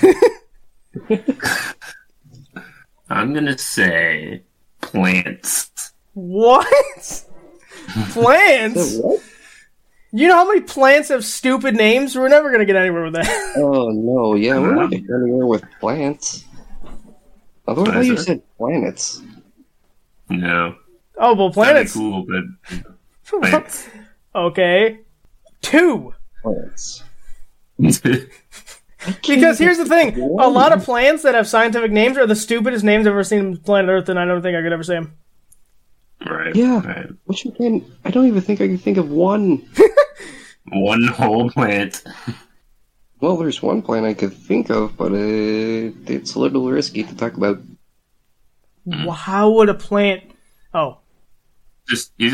I'm gonna say plants. What? Plants? What? You know how many plants have stupid names? We're never gonna get anywhere with that. Oh no, yeah, we're not getting anywhere with plants. Although I What thought is you it? said planets. No, Oh well, planets. planets. Cool, but plants. Okay, two. Plants. Because here's the thing: a lot of plants that have scientific names are the stupidest names I've ever seen on planet Earth, and I don't think I could ever say them. Right. Yeah. Right. Which you can I don't even think I can think of one. One whole plant. Well, there's one plant I could think of, but uh, it's a little risky to talk about. Well, how would a plant? Oh, Just you just talking about uh, theoretically, you know, just for the name.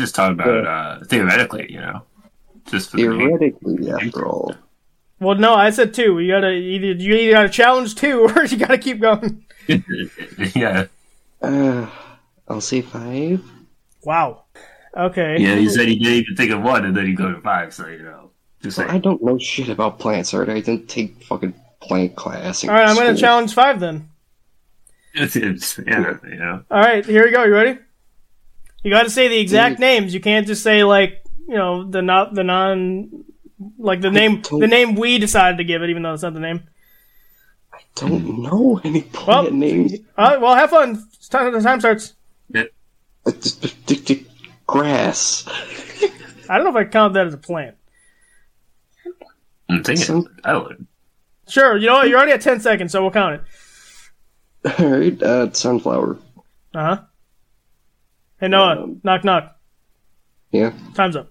Theoretically, after all. Theoretically, after all. Yeah, but, uh, Theoretically, you know, just for the name. Theoretically, after all. Well, no, I said two. You gotta either you either gotta challenge two or you gotta keep going. Yeah. Uh, I'll say five. Wow. Okay. Yeah, you said you didn't even think of one, and then you go to five, so, you know. Just Well, like, I don't know shit about plants, alright? I didn't take fucking plant class. in All right, I'm gonna school. challenge five then. it's, it's, yeah, you know. All right, here we go. You ready? You got to say the exact names. You can't just say like you know the not the non like the name don't- the name we decided to give it, even though it's not the name. I don't know any plant Well, names. All right, well, have fun. It's time, the time starts. Yeah. It's just- just- just Grass. I don't know if I count that as a plant. I'm thinking, Some- I would. Sure, you know what? You're already at ten seconds, so we'll count it. Alright, uh, sunflower. Uh huh. Hey Noah, Um, knock knock. Yeah. Time's up.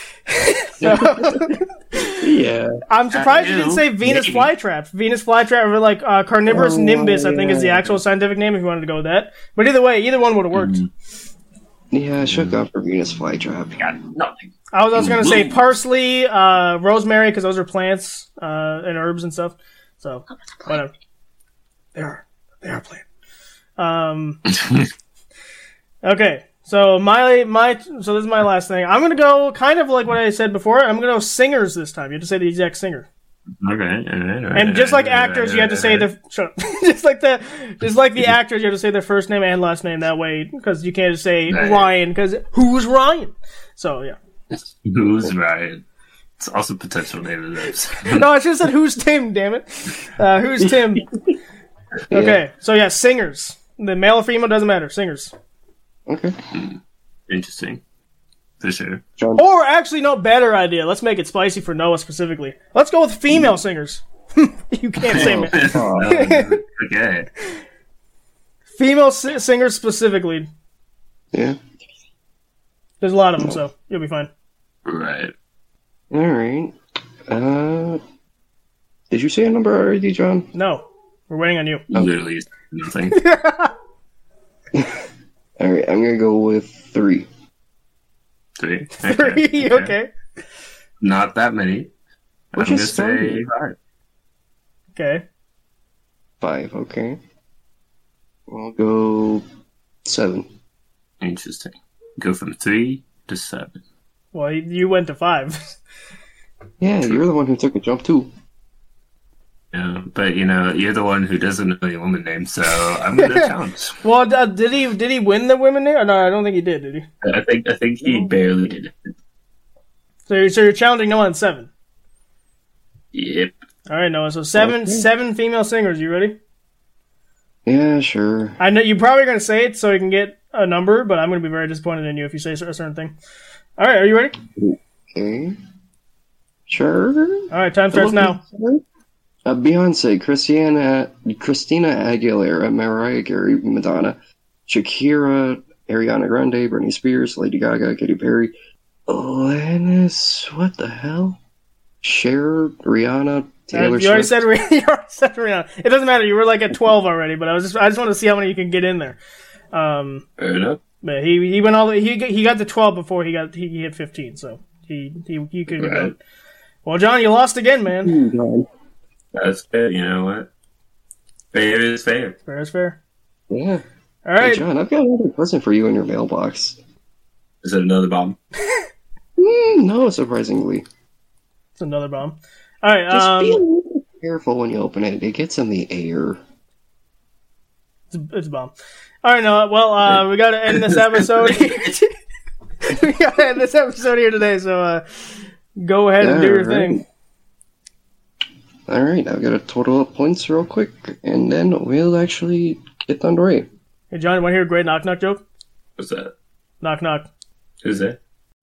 Yeah. I'm surprised you Uh, didn't say Venus maybe. flytrap. Venus flytrap, or like uh, carnivorous Oh, nimbus, I think is the yeah. actual scientific name if you wanted to go with that. But either way, either one would have worked. Yeah, I should have gone for Venus flytrap. Got nothing. I was also going to say parsley, uh, rosemary, because those are plants uh, and herbs and stuff. So, whatever. They are. They are plant. Um, okay, so my my so this is my last thing. I'm going to go kind of like what I said before. I'm going to go singers this time. You have to say the exact singer. Okay, all right, all right, And just like all right, actors, all you have to right, say all right. the shut up. just like the just like the actors, you have to say their first name and last name that way because you can't just say Right. Ryan because who's Ryan? So yeah. Who's Ryan? It's also potential name of this. No, I should have said who's Tim. Damn it. Uh, who's Tim? Okay, so yeah, singers. The male or female doesn't matter. Singers. Okay. Interesting. For sure. John. Or actually, no, better idea. Let's make it spicy for Noah specifically. Let's go with female singers. You can't say man. Uh, okay. Female si- singers specifically. Yeah. There's a lot of them, so you'll be fine. Right. Alright. Uh, did you say a number already, John? No, we're waiting on you. Literally nothing. Alright, I'm gonna go with three. Three. Three, okay. Not that many. We're I'm gonna just say starting. five. Okay. Five, okay. I'll go seven. Interesting. Go from three to seven. Well, you- you went to five. Yeah, you're the one who took a jump too. Yeah, but you know, you're the one who doesn't know the woman name, so I'm gonna challenge. Well, uh, did he did he win the women there? No, I don't think he did. Did he? I think I think he barely did it. So, you're, so you're challenging Noah on seven. Yep. All right, Noah. So seven Okay. seven female singers. You ready? Yeah, sure. I know you're probably going to say it so you can get a number, but I'm going to be very disappointed in you if you say a certain thing. All right, are you ready? Okay. Sure. All right, time starts now. Uh, Beyonce, Christina, Christina Aguilera, Mariah Carey, Madonna, Shakira, Ariana Grande, Britney Spears, Lady Gaga, Katy Perry, Alanis, what the hell? Cher, Rihanna, Uh, Taylor you already Swift. said Rih- you already said Rihanna. It doesn't matter. You were like at twelve already, but I was just I just want to see how many you can get in there. Um, Fair enough. but he he went all the, he he got to twelve before he got he, he hit fifteen, so he he he could get Right. going. Well, John, you lost again, man. God. That's fair. You know what? Fair is fair. Fair is fair. Yeah. All Hey, right. John, I've got another present for you in your mailbox. Is it another bomb? Mm, no, surprisingly. It's another bomb. All right. Just Um, be a little careful when you open it. It gets in the air. It's a, it's a bomb. All right, Noah. Well, uh, we got to end this episode. we got to end this episode here today. So uh, go ahead and do your All right. thing. All right, I've got a total of points real quick, and then we'll actually get underway. Hey, John, you want to hear a great knock knock joke? What's that? Knock knock. Who's that?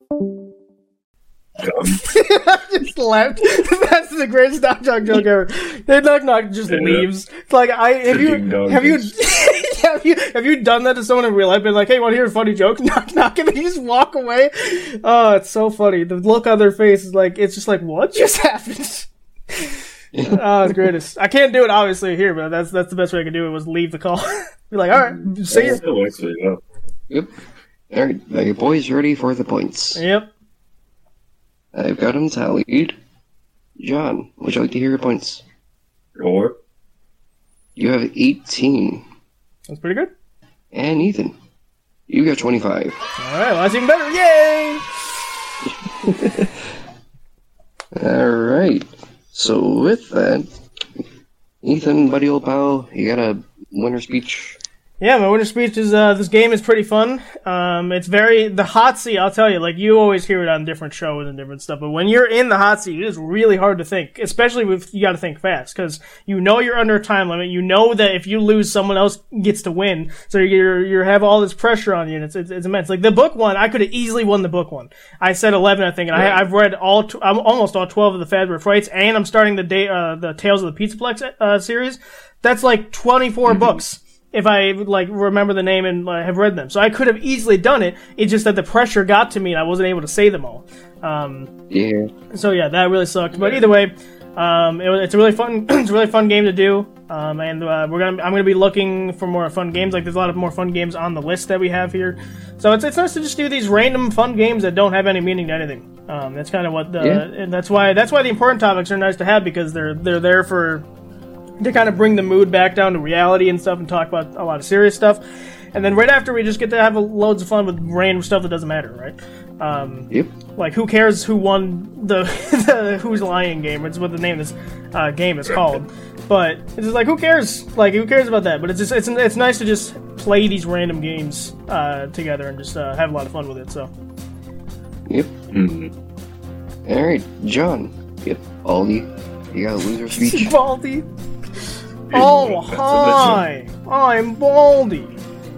Um, Just left. That's the greatest knock knock joke ever. The knock knock just Yeah. leaves. It's like I have The you ding dong have you is- have you have you done that to someone in real life? Been like, hey, want to hear a funny joke? Knock knock, and they just walk away. Oh, it's so funny. The look on their face is like it's just like what just happened. Oh, it's greatest. I can't do it obviously here, but that's that's the best way I can do it was leave the call. Be like, all right, see it you. still works pretty well. Yep. All right, are you boys ready for the points? Yep. I've got them tallied. John, would you like to hear your points? Or You have eighteen. That's pretty good. And Ethan, you got twenty-five. Alright, well, that's even better. Yay! Alright. So with that, Ethan, buddy old pal, you got a winner speech? Yeah, my winter speech is, uh, this game is pretty fun. Um, it's very, the hot seat, I'll tell you, like, you always hear it on different shows and different stuff, but when you're in the hot seat, it is really hard to think, especially if you gotta think fast, because you know you're under a time limit, you know that if you lose, someone else gets to win, so you're, you have all this pressure on you, and it's, it's, it's immense. Like, the book one, I could have easily won the book one. I said eleven, I think, and I, I've read all, tw- I'm almost all twelve of the Fazbear Frights, and I'm starting the day, uh, the Tales of the Pizzaplex, uh, series. That's like twenty-four mm-hmm. books. If I, like, remember the name and uh, have read them. So I could have easily done it. It's just that the pressure got to me and I wasn't able to say them all. Um, yeah. So yeah, that really sucked. But either way, um, it, it's a really fun, it's a really fun game to do. Um, and, uh, we're gonna, I'm gonna be looking for more fun games. Like, there's a lot of more fun games on the list that we have here. So it's, it's nice to just do these random fun games that don't have any meaning to anything. Um, that's kind of what the, yeah. and that's why, that's why the important topics are nice to have, because they're, they're there for, to kind of bring the mood back down to reality and stuff and talk about a lot of serious stuff. And then right after, we just get to have loads of fun with random stuff that doesn't matter, right? Um, yep. Like, who cares who won the, the Who's Lying game? It's what the name of this uh, game is called. But it's just like, who cares? Like, who cares about that? But it's just, it's it's nice to just play these random games uh, together and just uh, have a lot of fun with it, so. Yep. Mm-hmm. Alright, John. Yep, Baldy. You got a loser speech? Baldy? Oh, hi! I'm Baldy!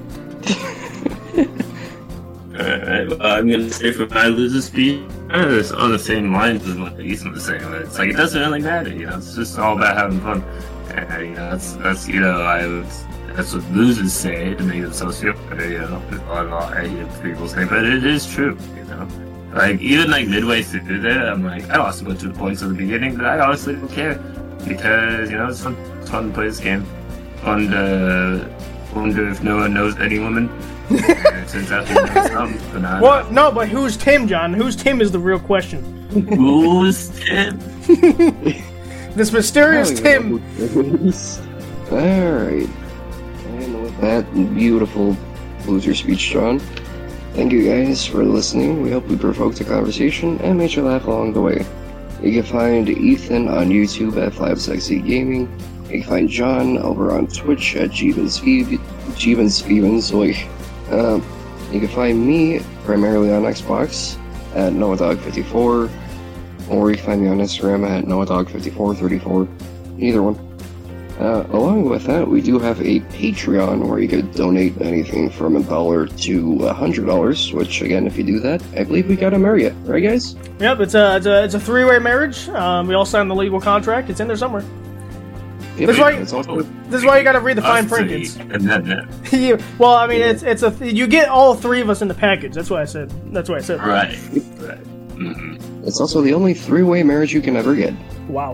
Alright, well, I'm gonna say for my loser speech, it's on the same lines as what Ethan was saying. It's like, it doesn't really matter, you know, it's just all about having fun. And, you know, that's, that's you know, I was, that's what losers say to make themselves feel better, you know, a lot, a lot, I hear people say, but it is true, you know. Like, even like midway through there, I'm like, I lost a bunch of points at the beginning, but I honestly don't care. Because, you know, it's fun, it's fun to play this game. Fun to wonder if no one knows any woman. It turns out they know some, but not. What? No, but who's Tim, John? Who's Tim is the real question. Who's Tim? This mysterious Tim. Alright. And with that beautiful loser speech, John, thank you guys for listening. We hope we provoked a conversation and made you laugh along the way. You can find Ethan on YouTube at Five Sexy Gaming. You can find John over on Twitch at Jeevan Stevens. Like, uh, you can find me primarily on Xbox at Noah Dog fifty-four, or you can find me on Instagram at Noah Dog fifty-four thirty-four. Either one. Uh, along with that, we do have a Patreon where you could donate anything from a dollar to a hundred dollars. Which, again, if you do that, I believe we got to marry you, right, guys? Yep, it's a it's a, it's a three-way marriage. Um, we all signed the legal contract. It's in there somewhere. Yep, this, is why, also, this is why you got to read the fine print, kids. And then, yeah. you, well, I mean, yeah. it's it's a you get all three of us in the package. That's why I said. That's why I said. Right. Right. Mm-hmm. It's also the only three-way marriage you can ever get. Wow.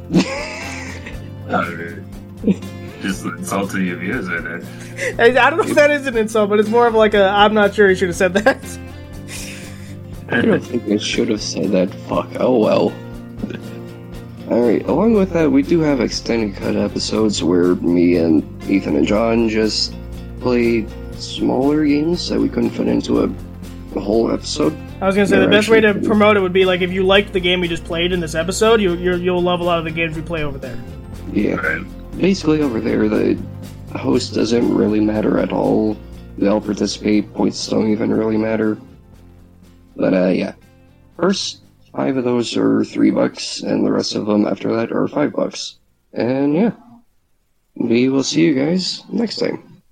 uh, Just insult to your viewers right there. I don't know if that is an insult, but it's more of like a, I'm not sure you should have said that. I don't think I should have said that. Fuck. Oh well. Alright, along with that, we do have extended cut episodes where me and Ethan and John just play smaller games that we couldn't fit into a, a whole episode. I was gonna say, They're the best way to promote it would be like, if you liked the game we just played in this episode, you, you're, you'll love a lot of the games we play over there. Yeah. Right. Basically, over there, the host doesn't really matter at all. They all participate, points don't even really matter. But, uh, yeah. First, five of those are three bucks, and the rest of them after that are five bucks. And, yeah. We will see you guys next time.